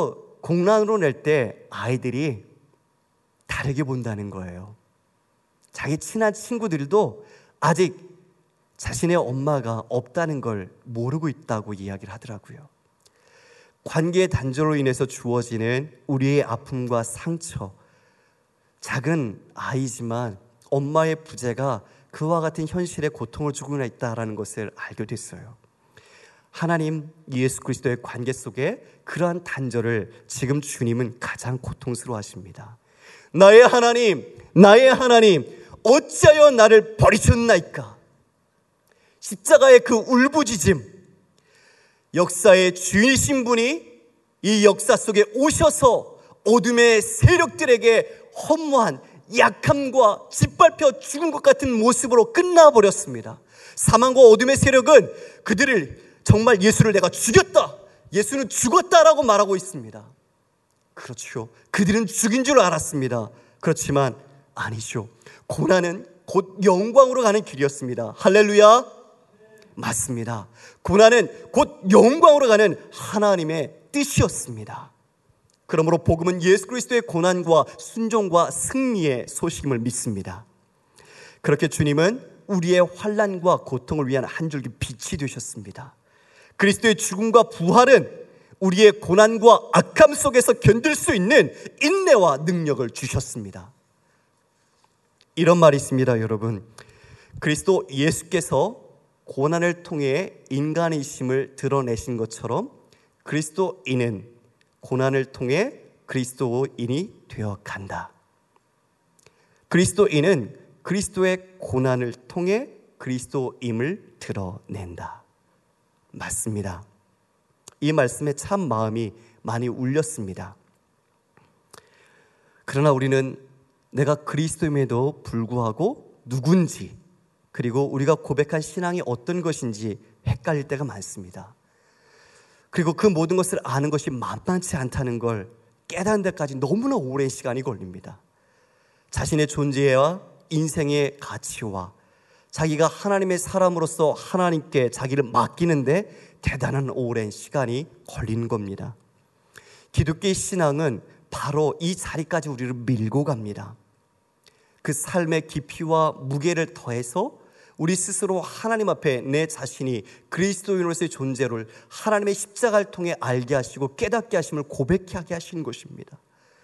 공란으로 낼 때 아이들이 다르게 본다는 거예요. 자기 친한 친구들도 아직 자신의 엄마가 없다는 걸 모르고 있다고 이야기를 하더라고요. 관계의 단절로 인해서 주어지는 우리의 아픔과 상처, 작은 아이지만 엄마의 부재가 그와 같은 현실에 고통을 주고 있다는 것을 알게 됐어요. 하나님 예수 그리스도의 관계 속에 그러한 단절을 지금 주님은 가장 고통스러워 하십니다. 나의 하나님, 나의 하나님, 어찌하여 나를 버리셨나이까? 십자가의 그 울부짖음, 역사의 주인이신 분이 이 역사 속에 오셔서 어둠의 세력들에게 허무한 약함과 짓밟혀 죽은 것 같은 모습으로 끝나버렸습니다. 사망과 어둠의 세력은 그들을 정말 예수를 내가 죽였다, 예수는 죽었다라고 말하고 있습니다. 그렇죠. 그들은 죽인 줄 알았습니다. 그렇지만 아니죠. 고난은 곧 영광으로 가는 길이었습니다. 할렐루야. 맞습니다. 고난은 곧 영광으로 가는 하나님의 뜻이었습니다. 그러므로 복음은 예수 그리스도의 고난과 순종과 승리의 소식임을 믿습니다. 그렇게 주님은 우리의 환난과 고통을 위한 한 줄기 빛이 되셨습니다. 그리스도의 죽음과 부활은 우리의 고난과 악함 속에서 견딜 수 있는 인내와 능력을 주셨습니다. 이런 말이 있습니다, 여러분. 그리스도 예수께서 고난을 통해 인간이심을 드러내신 것처럼 그리스도인은 고난을 통해 그리스도인이 되어 간다. 그리스도인은 그리스도의 고난을 통해 그리스도임을 드러낸다. 맞습니다. 이 말씀에 참 마음이 많이 울렸습니다. 그러나 우리는 내가 그리스도임에도 불구하고 누군지, 그리고 우리가 고백한 신앙이 어떤 것인지 헷갈릴 때가 많습니다. 그리고 그 모든 것을 아는 것이 만만치 않다는 걸 깨닫는 데까지 너무나 오랜 시간이 걸립니다. 자신의 존재와 인생의 가치와 자기가 하나님의 사람으로서 하나님께 자기를 맡기는데 대단한 오랜 시간이 걸리는 겁니다. 기독교의 신앙은 바로 이 자리까지 우리를 밀고 갑니다. 그 삶의 깊이와 무게를 더해서 우리 스스로 하나님 앞에 내 자신이 그리스도인으로서의 존재를 하나님의 십자가를 통해 알게 하시고 깨닫게 하심을 고백하게 하시는 것입니다.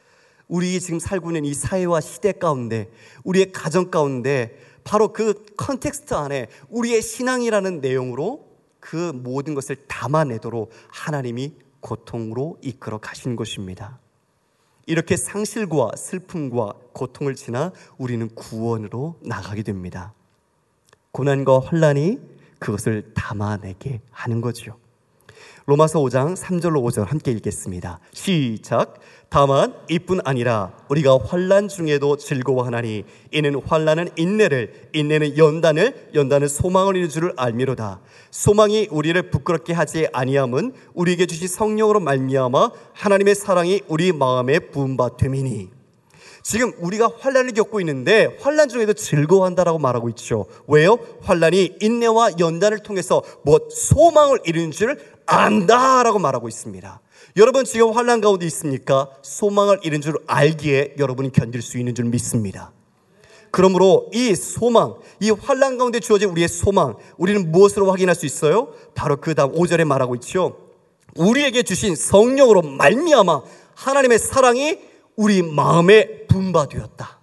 우리 지금 살고 있는 이 사회와 시대 가운데, 우리의 가정 가운데 바로 그 컨텍스트 안에 우리의 신앙이라는 내용으로 그 모든 것을 담아내도록 하나님이 고통으로 이끌어 가신 것입니다. 이렇게 상실과 슬픔과 고통을 지나 우리는 구원으로 나가게 됩니다. 고난과 환난이 그것을 담아내게 하는 거죠. 로마서 5장 3절로 5절 함께 읽겠습니다. 시작. 다만 이뿐 아니라 우리가 환난 중에도 즐거워하나니 이는 환난은 인내를, 인내는 연단을, 연단은 소망을 이룰 줄을 알미로다. 소망이 우리를 부끄럽게 하지 아니함은 우리에게 주신 성령으로 말미암아 하나님의 사랑이 우리 마음에 부은 바 됨이니. 지금 우리가 환난을 겪고 있는데 환난 중에도 즐거워한다라고 말하고 있죠. 왜요? 환난이 인내와 연단을 통해서 소망을 이루는 줄 안다라고 말하고 있습니다. 여러분 지금 환난 가운데 있습니까? 소망을 이룬 줄 알기에 여러분이 견딜 수 있는 줄 믿습니다. 그러므로 이 소망, 이 환난 가운데 주어진 우리의 소망, 우리는 무엇으로 확인할 수 있어요? 바로 그 다음 5절에 말하고 있죠. 우리에게 주신 성령으로 말미암아 하나님의 사랑이 우리 마음에 분바되었다.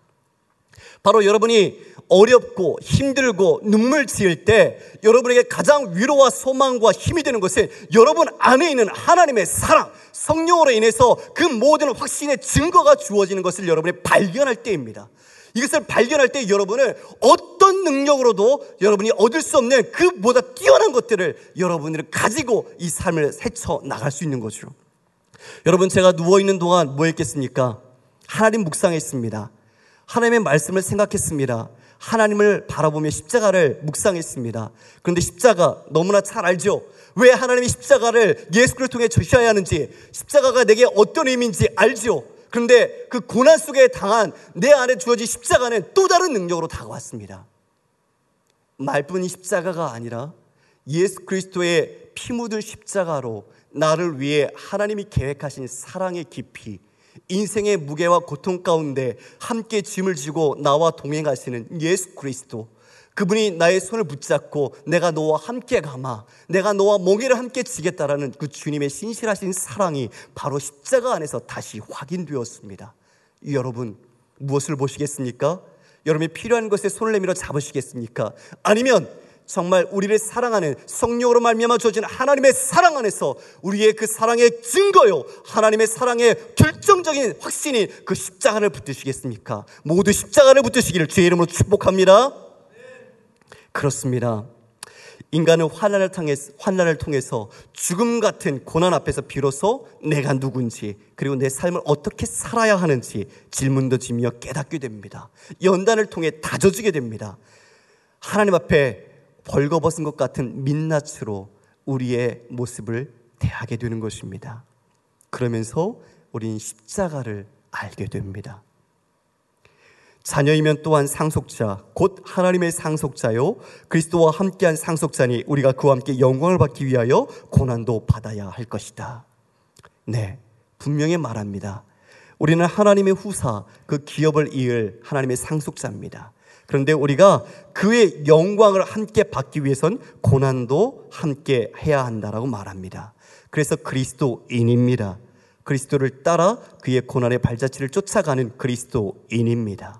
바로 여러분이 어렵고 힘들고 눈물 지을 때 여러분에게 가장 위로와 소망과 힘이 되는 것은 여러분 안에 있는 하나님의 사랑, 성령으로 인해서 그 모든 확신의 증거가 주어지는 것을 여러분이 발견할 때입니다. 이것을 발견할 때 여러분은 어떤 능력으로도 여러분이 얻을 수 없는 그보다 뛰어난 것들을 여러분들이 가지고 이 삶을 헤쳐나갈 수 있는 거죠. 여러분 제가 누워있는 동안 뭐 했겠습니까? 하나님 묵상했습니다. 하나님의 말씀을 생각했습니다. 하나님을 바라보며 십자가를 묵상했습니다. 그런데 십자가 너무나 잘 알죠? 왜 하나님이 십자가를 예수 그리스도를 통해 주셔야 하는지, 십자가가 내게 어떤 의미인지 알죠? 그런데 그 고난 속에 당한 내 안에 주어진 십자가는 또 다른 능력으로 다가왔습니다. 말뿐인 십자가가 아니라 예수 그리스도의 피 묻은 십자가로 나를 위해 하나님이 계획하신 사랑의 깊이, 인생의 무게와 고통 가운데 함께 짐을 지고 나와 동행하시는 예수 그리스도, 그분이 나의 손을 붙잡고 내가 너와 함께 가마, 내가 너와 멍에를 함께 지겠다라는 그 주님의 신실하신 사랑이 바로 십자가 안에서 다시 확인되었습니다. 여러분, 무엇을 보시겠습니까? 여러분이 필요한 것에 손을 내밀어 잡으시겠습니까? 아니면 정말 우리를 사랑하는 성령으로 말미암아 주어진 하나님의 사랑 안에서 우리의 그 사랑의 증거요, 하나님의 사랑의 결정적인 확신인 그 십자가를 붙드시겠습니까? 모두 십자가를 붙드시기를 주의 이름으로 축복합니다. 그렇습니다. 인간은 환난을 통해서 죽음 같은 고난 앞에서 비로소 내가 누군지, 그리고 내 삶을 어떻게 살아야 하는지 질문도 지며 깨닫게 됩니다. 연단을 통해 다져지게 됩니다. 하나님 앞에 벌거벗은 것 같은 민낯으로 우리의 모습을 대하게 되는 것입니다. 그러면서 우리는 십자가를 알게 됩니다. 자녀이면 또한 상속자, 곧 하나님의 상속자요, 그리스도와 함께한 상속자니 우리가 그와 함께 영광을 받기 위하여 고난도 받아야 할 것이다. 네, 분명히 말합니다. 우리는 하나님의 후사, 그 기업을 이을 하나님의 상속자입니다. 그런데 우리가 그의 영광을 함께 받기 위해선 고난도 함께 해야 한다라고 말합니다. 그래서 그리스도인입니다. 그리스도를 따라 그의 고난의 발자취를 쫓아가는 그리스도인입니다.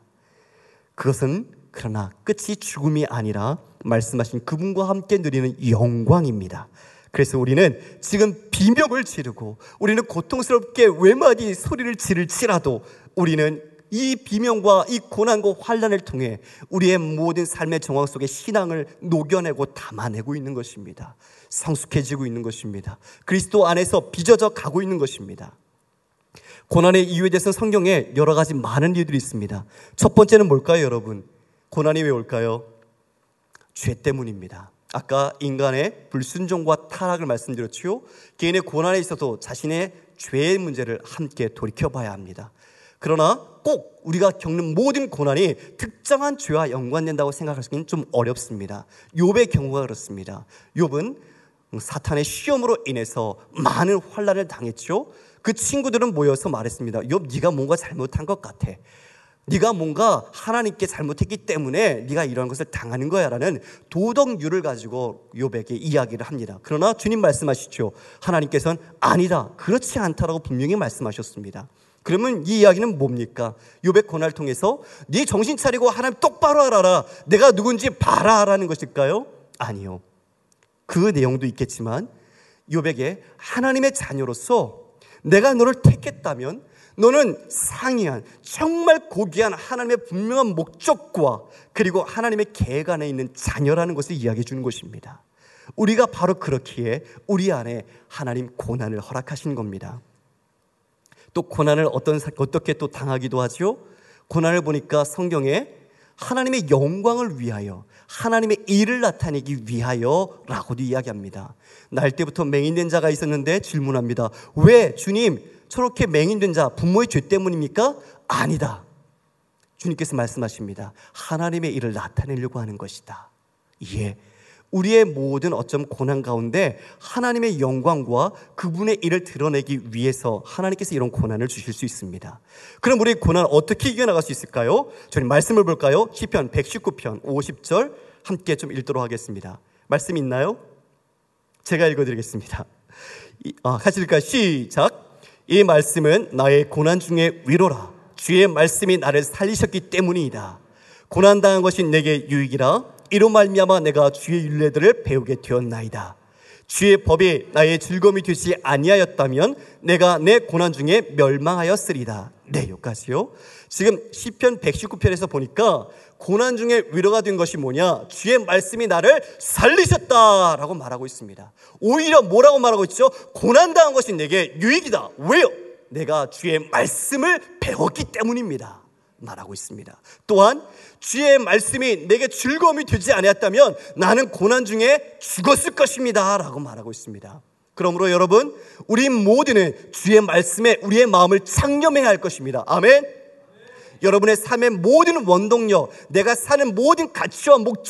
그것은 그러나 끝이 죽음이 아니라 말씀하신 그분과 함께 누리는 영광입니다. 그래서 우리는 지금 비명을 지르고 우리는 고통스럽게 외마디 소리를 지를지라도 우리는 이 비명과 이 고난과 환난을 통해 우리의 모든 삶의 정황 속에 신앙을 녹여내고 담아내고 있는 것입니다. 성숙해지고 있는 것입니다. 그리스도 안에서 빚어져 가고 있는 것입니다. 고난의 이유에 대해서는 성경에 여러 가지 많은 이유들이 있습니다. 첫 번째는 뭘까요, 여러분? 고난이 왜 올까요? 죄 때문입니다. 아까 인간의 불순종과 타락을 말씀드렸지요. 개인의 고난에 있어서 자신의 죄의 문제를 함께 돌이켜봐야 합니다. 그러나 꼭 우리가 겪는 모든 고난이 특정한 죄와 연관된다고 생각하기는 좀 어렵습니다. 욥의 경우가 그렇습니다. 욥은 사탄의 시험으로 인해서 많은 환난을 당했죠. 그 친구들은 모여서 말했습니다. 욥, 네가 뭔가 잘못한 것 같아. 네가 뭔가 하나님께 잘못했기 때문에 네가 이런 것을 당하는 거야 라는 도덕률을 가지고 욥에게 이야기를 합니다. 그러나 주님 말씀하시죠. 하나님께서는 아니다, 그렇지 않다라고 분명히 말씀하셨습니다. 그러면 이 이야기는 뭡니까? 욥의 고난을 통해서 네 정신 차리고 하나님 똑바로 알아라, 내가 누군지 봐라 라는 것일까요? 아니요. 그 내용도 있겠지만 욥에게 하나님의 자녀로서 내가 너를 택했다면 너는 상이한 정말 고귀한 하나님의 분명한 목적과 그리고 하나님의 계획 안에 있는 자녀라는 것을 이야기해 주는 것입니다. 우리가 바로 그렇기에 우리 안에 하나님 고난을 허락하신 겁니다. 또 고난을 어떻게 또 당하기도 하죠? 고난을 보니까 성경에 하나님의 영광을 위하여, 하나님의 일을 나타내기 위하여 라고도 이야기합니다. 날 때부터 맹인된 자가 있었는데 질문합니다. 왜 주님 저렇게 맹인된 자 부모의 죄 때문입니까? 아니다. 주님께서 말씀하십니다. 하나님의 일을 나타내려고 하는 것이다. 예, 우리의 모든 어쩜 고난 가운데 하나님의 영광과 그분의 일을 드러내기 위해서 하나님께서 이런 고난을 주실 수 있습니다. 그럼 우리 고난 어떻게 이겨나갈 수 있을까요? 저희 말씀을 볼까요? 시편 119편 50절 함께 좀 읽도록 하겠습니다. 말씀 있나요? 제가 읽어드리겠습니다. 같이 읽을까요? 시작. 이 말씀은 나의 고난 중에 위로라. 주의 말씀이 나를 살리셨기 때문이다. 고난당한 것이 내게 유익이라. 이로 말미암아 내가 주의 율례들을 배우게 되었나이다. 주의 법이 나의 즐거움이 되지 아니하였다면 내가 내 고난 중에 멸망하였으리다. 네, 여기까지요. 지금 시편 119편에서 보니까 고난 중에 위로가 된 것이 뭐냐? 주의 말씀이 나를 살리셨다라고 말하고 있습니다. 오히려 뭐라고 말하고 있죠? 고난당한 것이 내게 유익이다. 왜요? 내가 주의 말씀을 배웠기 때문입니다. 말하고 있습니다. 또한 주의 말씀이 내게 즐거움이 되지 않았다면 나는 고난 중에 죽었을 것입니다 라고 말하고 있습니다. 그러므로 여러분, 우리 모두는 주의 말씀에 우리의 마음을 창념해야 할 것입니다. 아멘. 여러분의 삶의 모든 원동력, 내가 사는 모든 가치와 목적,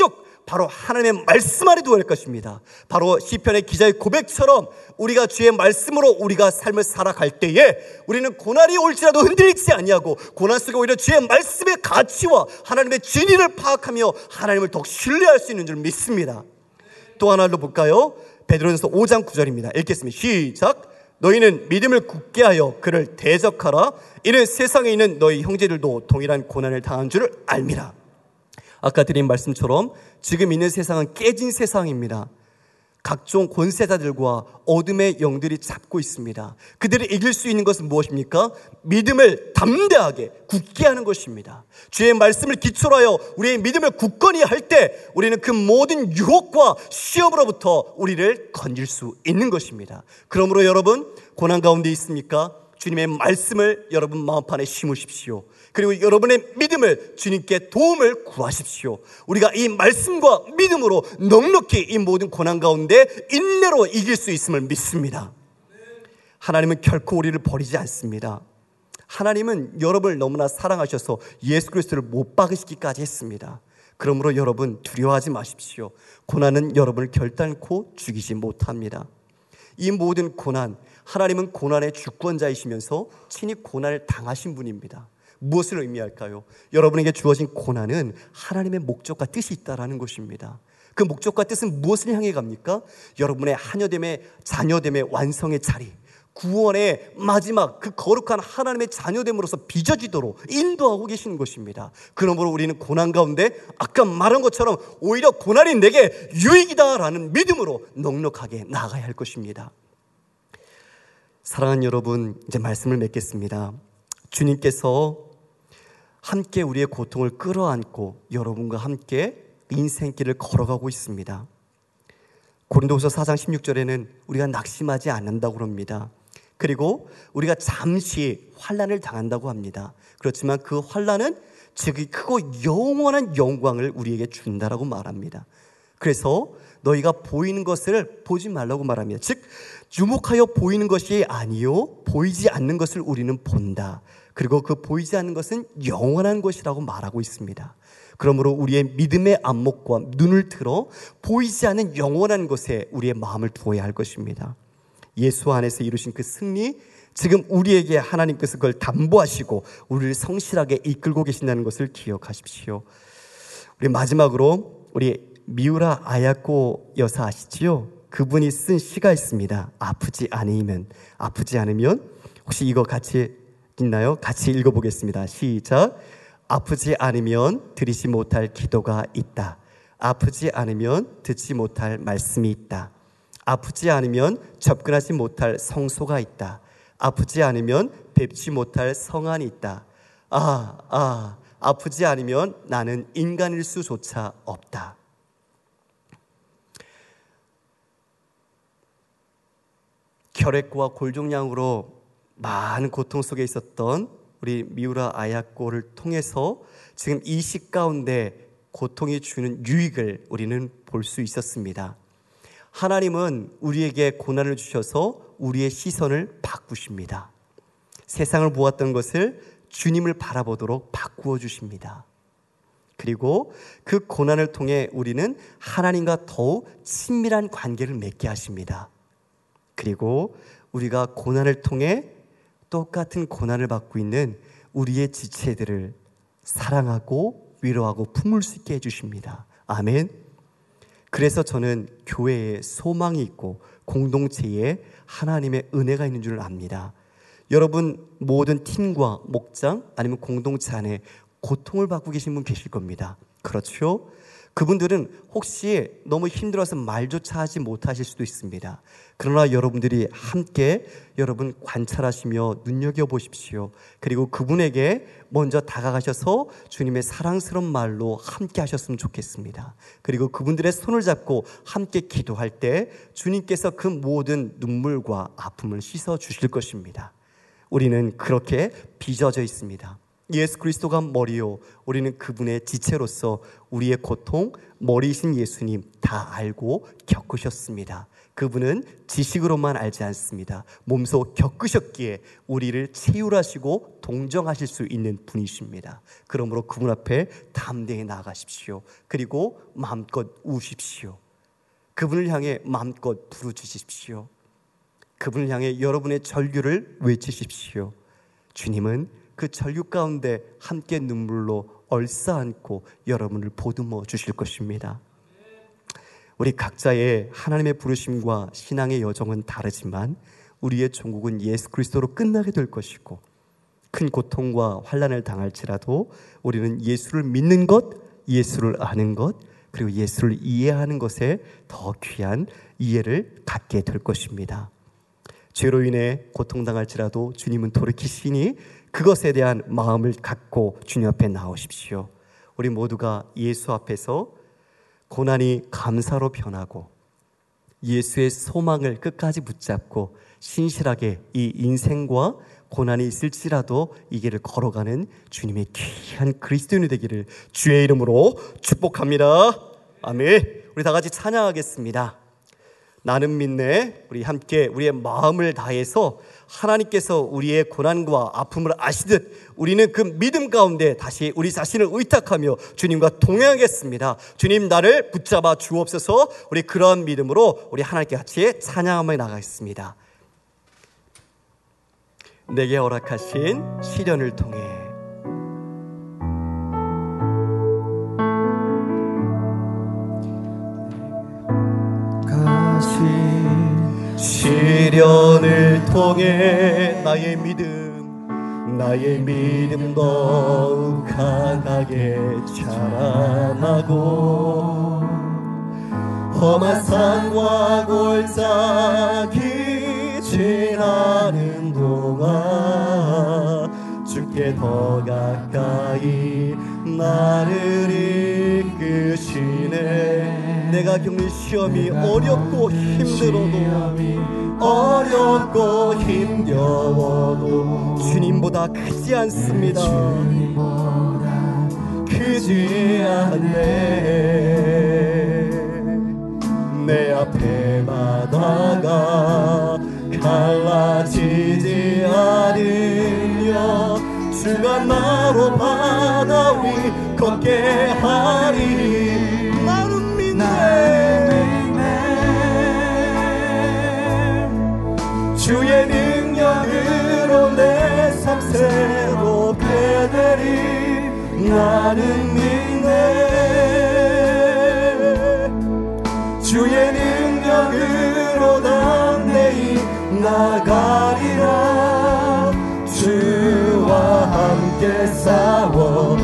바로 하나님의 말씀 안에 두어야 할 것입니다. 바로 시편의 기자의 고백처럼 우리가 주의 말씀으로 우리가 삶을 살아갈 때에 우리는 고난이 올지라도 흔들리지 아니하고 고난 속에 오히려 주의 말씀의 가치와 하나님의 진리를 파악하며 하나님을 더욱 신뢰할 수 있는 줄 믿습니다. 또 하나로 볼까요? 베드로전서 5장 9절입니다. 읽겠습니다. 시작. 너희는 믿음을 굳게 하여 그를 대적하라. 이는 세상에 있는 너희 형제들도 동일한 고난을 당한 줄을 알미라. 아까 드린 말씀처럼 지금 있는 세상은 깨진 세상입니다. 각종 권세자들과 어둠의 영들이 잡고 있습니다. 그들을 이길 수 있는 것은 무엇입니까? 믿음을 담대하게 굳게 하는 것입니다. 주의 말씀을 기초로 하여 우리의 믿음을 굳건히 할 때 우리는 그 모든 유혹과 시험으로부터 우리를 건질 수 있는 것입니다. 그러므로 여러분, 고난 가운데 있습니까? 주님의 말씀을 여러분 마음판에 심으십시오. 그리고 여러분의 믿음을 주님께 도움을 구하십시오. 우리가 이 말씀과 믿음으로 넉넉히 이 모든 고난 가운데 인내로 이길 수 있음을 믿습니다. 하나님은 결코 우리를 버리지 않습니다. 하나님은 여러분을 너무나 사랑하셔서 예수 그리스도를 못 박으시기까지 했습니다. 그러므로 여러분 두려워하지 마십시오. 고난은 여러분을 결단코 죽이지 못합니다. 이 모든 고난, 하나님은 고난의 주권자이시면서 친히 고난을 당하신 분입니다. 무엇을 의미할까요? 여러분에게 주어진 고난은 하나님의 목적과 뜻이 있다라는 것입니다. 그 목적과 뜻은 무엇을 향해 갑니까? 여러분의 하녀됨의 자녀됨의 완성의 자리, 구원의 마지막 그 거룩한 하나님의 자녀됨으로서 빚어지도록 인도하고 계시는 것입니다. 그러므로 우리는 고난 가운데 아까 말한 것처럼 오히려 고난이 내게 유익이다라는 믿음으로 넉넉하게 나아가야 할 것입니다. 사랑하는 여러분, 이제 말씀을 맺겠습니다. 주님께서 함께 우리의 고통을 끌어안고 여러분과 함께 인생길을 걸어가고 있습니다. 고린도후서 4장 16절에는 우리가 낙심하지 않는다고 합니다. 그리고 우리가 잠시 환난을 당한다고 합니다. 그렇지만 그 환난은 지극히 크고 영원한 영광을 우리에게 준다라고 말합니다. 그래서 너희가 보이는 것을 보지 말라고 말합니다. 즉 주목하여 보이는 것이 아니요 보이지 않는 것을 우리는 본다. 그리고 그 보이지 않는 것은 영원한 것이라고 말하고 있습니다. 그러므로 우리의 믿음의 안목과 눈을 들어 보이지 않는 영원한 것에 우리의 마음을 두어야 할 것입니다. 예수 안에서 이루신 그 승리, 지금 우리에게 하나님께서 그걸 담보하시고 우리를 성실하게 이끌고 계신다는 것을 기억하십시오. 우리 마지막으로 우리 미우라 아야코 여사 아시지요? 그분이 쓴 시가 있습니다. 아프지 않으면. 혹시 이거 같이 있나요? 같이 읽어보겠습니다. 시작. 아프지 않으면 드리지 못할 기도가 있다. 아프지 않으면 듣지 못할 말씀이 있다. 아프지 않으면 접근하지 못할 성소가 있다. 아프지 않으면 뵙지 못할 성안이 있다. 아프지 않으면 나는 인간일 수조차 없다. 혈액과 골종양으로 많은 고통 속에 있었던 우리 미우라 아야코를 통해서 지금 이 시 가운데 고통이 주는 유익을 우리는 볼 수 있었습니다. 하나님은 우리에게 고난을 주셔서 우리의 시선을 바꾸십니다. 세상을 보았던 것을 주님을 바라보도록 바꾸어 주십니다. 그리고 그 고난을 통해 우리는 하나님과 더욱 친밀한 관계를 맺게 하십니다. 그리고 우리가 고난을 통해 똑같은 고난을 받고 있는 우리의 지체들을 사랑하고 위로하고 품을 수 있게 해주십니다. 아멘. 그래서 저는 교회에 소망이 있고 공동체에 하나님의 은혜가 있는 줄 압니다. 여러분 모든 팀과 목장 아니면 공동체 안에 고통을 받고 계신 분 계실 겁니다. 그렇죠? 그분들은 혹시 너무 힘들어서 말조차 하지 못하실 수도 있습니다. 그러나 여러분들이 함께 여러분 관찰하시며 눈여겨보십시오. 그리고 그분에게 먼저 다가가셔서 주님의 사랑스러운 말로 함께 하셨으면 좋겠습니다. 그리고 그분들의 손을 잡고 함께 기도할 때 주님께서 그 모든 눈물과 아픔을 씻어 주실 것입니다. 우리는 그렇게 빚어져 있습니다. 예수 그리스도가 머리요, 우리는 그분의 지체로서 우리의 고통, 머리이신 예수님 다 알고 겪으셨습니다. 그분은 지식으로만 알지 않습니다. 몸소 겪으셨기에 우리를 치유하시고 동정하실 수 있는 분이십니다. 그러므로 그분 앞에 담대히 나아가십시오. 그리고 마음껏 우십시오. 그분을 향해 마음껏 부르짖으십시오. 그분을 향해 여러분의 절규를 외치십시오. 주님은 그 절규 가운데 함께 눈물로 얼싸안고 여러분을 보듬어 주실 것입니다. 우리 각자의 하나님의 부르심과 신앙의 여정은 다르지만 우리의 종국은 예수 그리스도로 끝나게 될 것이고, 큰 고통과 환난을 당할지라도 우리는 예수를 믿는 것, 예수를 아는 것, 그리고 예수를 이해하는 것에 더 귀한 이해를 갖게 될 것입니다. 죄로 인해 고통당할지라도 주님은 돌이키시니 그것에 대한 마음을 갖고 주님 앞에 나오십시오. 우리 모두가 예수 앞에서 고난이 감사로 변하고 예수의 소망을 끝까지 붙잡고 신실하게 이 인생과 고난이 있을지라도 이 길을 걸어가는 주님의 귀한 그리스도인이 되기를 주의 이름으로 축복합니다. 아멘. 우리 다 같이 찬양하겠습니다. 나는 믿네. 우리 함께 우리의 마음을 다해서 하나님께서 우리의 고난과 아픔을 아시듯 우리는 그 믿음 가운데 다시 우리 자신을 의탁하며 주님과 동행하겠습니다. 주님, 나를 붙잡아 주옵소서. 우리 그런 믿음으로 우리 하나님께 같이 찬양하며 나가겠습니다. 내게 허락하신 시련을 통해 시련을 통해 나의 믿음 더욱 강하게 자라나고 험한 산과 골짜기 지나는 동안 주께 더 가까이 나를 이끄시네. 내가 겪는 시험이 어렵고 힘겨워도 주님보다 크지 않습니다. 크지 않네. 내 앞에 바다가 갈라지지 않으며 주가 나로 바다 위 걷게 하리. 나는 믿네. 주의 능력으로 내 삶 새롭게 되리. 나는 믿네. 주의 능력으로 담대히 나가리라. 주와 함께 싸워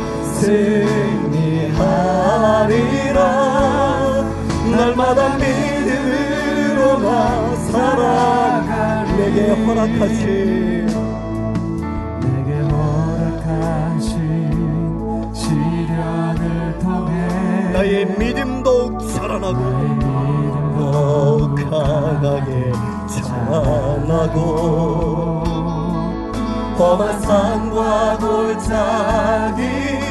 승리하리라. 날마다 믿음으로 나 살아가. 내게 허락하신 시련을 통해 나의 믿음 더욱 자라나고 더욱 강하게 자라나고 험한 산과 골짜기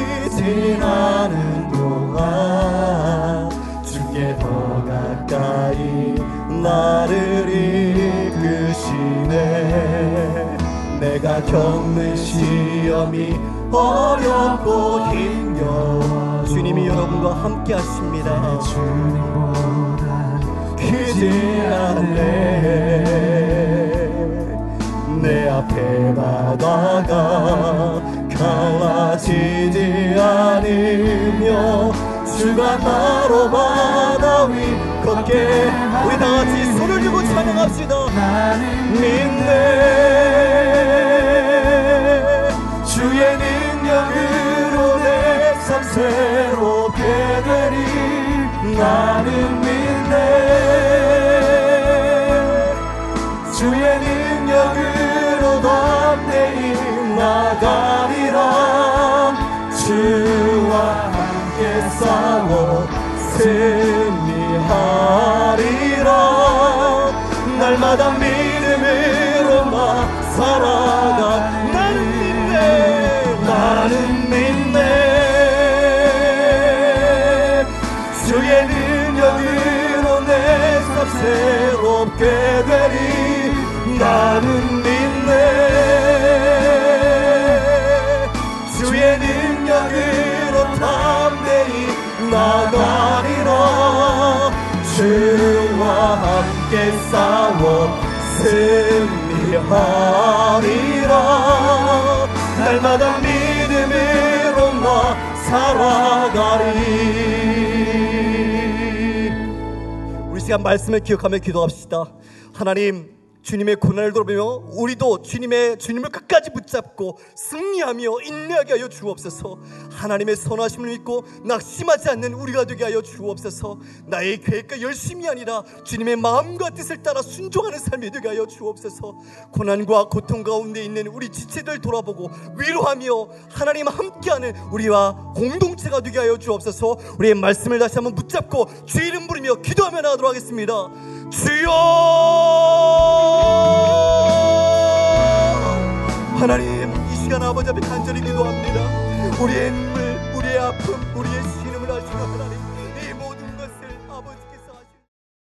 지나는 동안 주께 더 가까이 나를 이끄시네. 내가 겪는 시험이 어렵고 힘겨워 주님이 여러분과 함께 하십니다. 주님보다 크지 않네. 내 앞에 바다가 갈라지지 않으며 주가 나로 바다 위 걷게. 우리 다같이 손을 들고 찬양합시다. 나는 믿네. 주의 능력으로 내 삶 새롭게 되리. 나는 믿네. 주의 능력으로 담대히 나가리라. 주와 함께 싸워 승리하리라. 날마다 믿음으로 나 살아가. 나는 믿네. 나는 믿네. 주의 능력으로 내 삶 새롭게 되리 나는 믿네. 주의 능력으로 담대히 나가리라. 주와 함께 싸워 승리하리라. 날마다 믿음으로 나 살아가리. 우리 시간 말씀을 기억하며 기도합시다. 하나님, 주님의 고난을 돌아보며 우리도 주님을 끝까지 붙잡고 승리하며 인내하게 하여 주옵소서. 하나님의 선하심을 믿고 낙심하지 않는 우리가 되게 하여 주옵소서. 나의 계획과 열심이 아니라 주님의 마음과 뜻을 따라 순종하는 삶이 되게 하여 주옵소서. 고난과 고통 가운데 있는 우리 지체들 돌아보고 위로하며 하나님 함께하는 우리와 공동체가 되게 하여 주옵소서. 우리의 말씀을 다시 한번 붙잡고 주 이름 부르며 기도하며 나가도록 하겠습니다. 주여, 하나님, 이 시간 아버지 앞에 간절히 기도합니다. 우리의 눈물, 우리의 아픔, 우리의 신음을 하시는 하나님,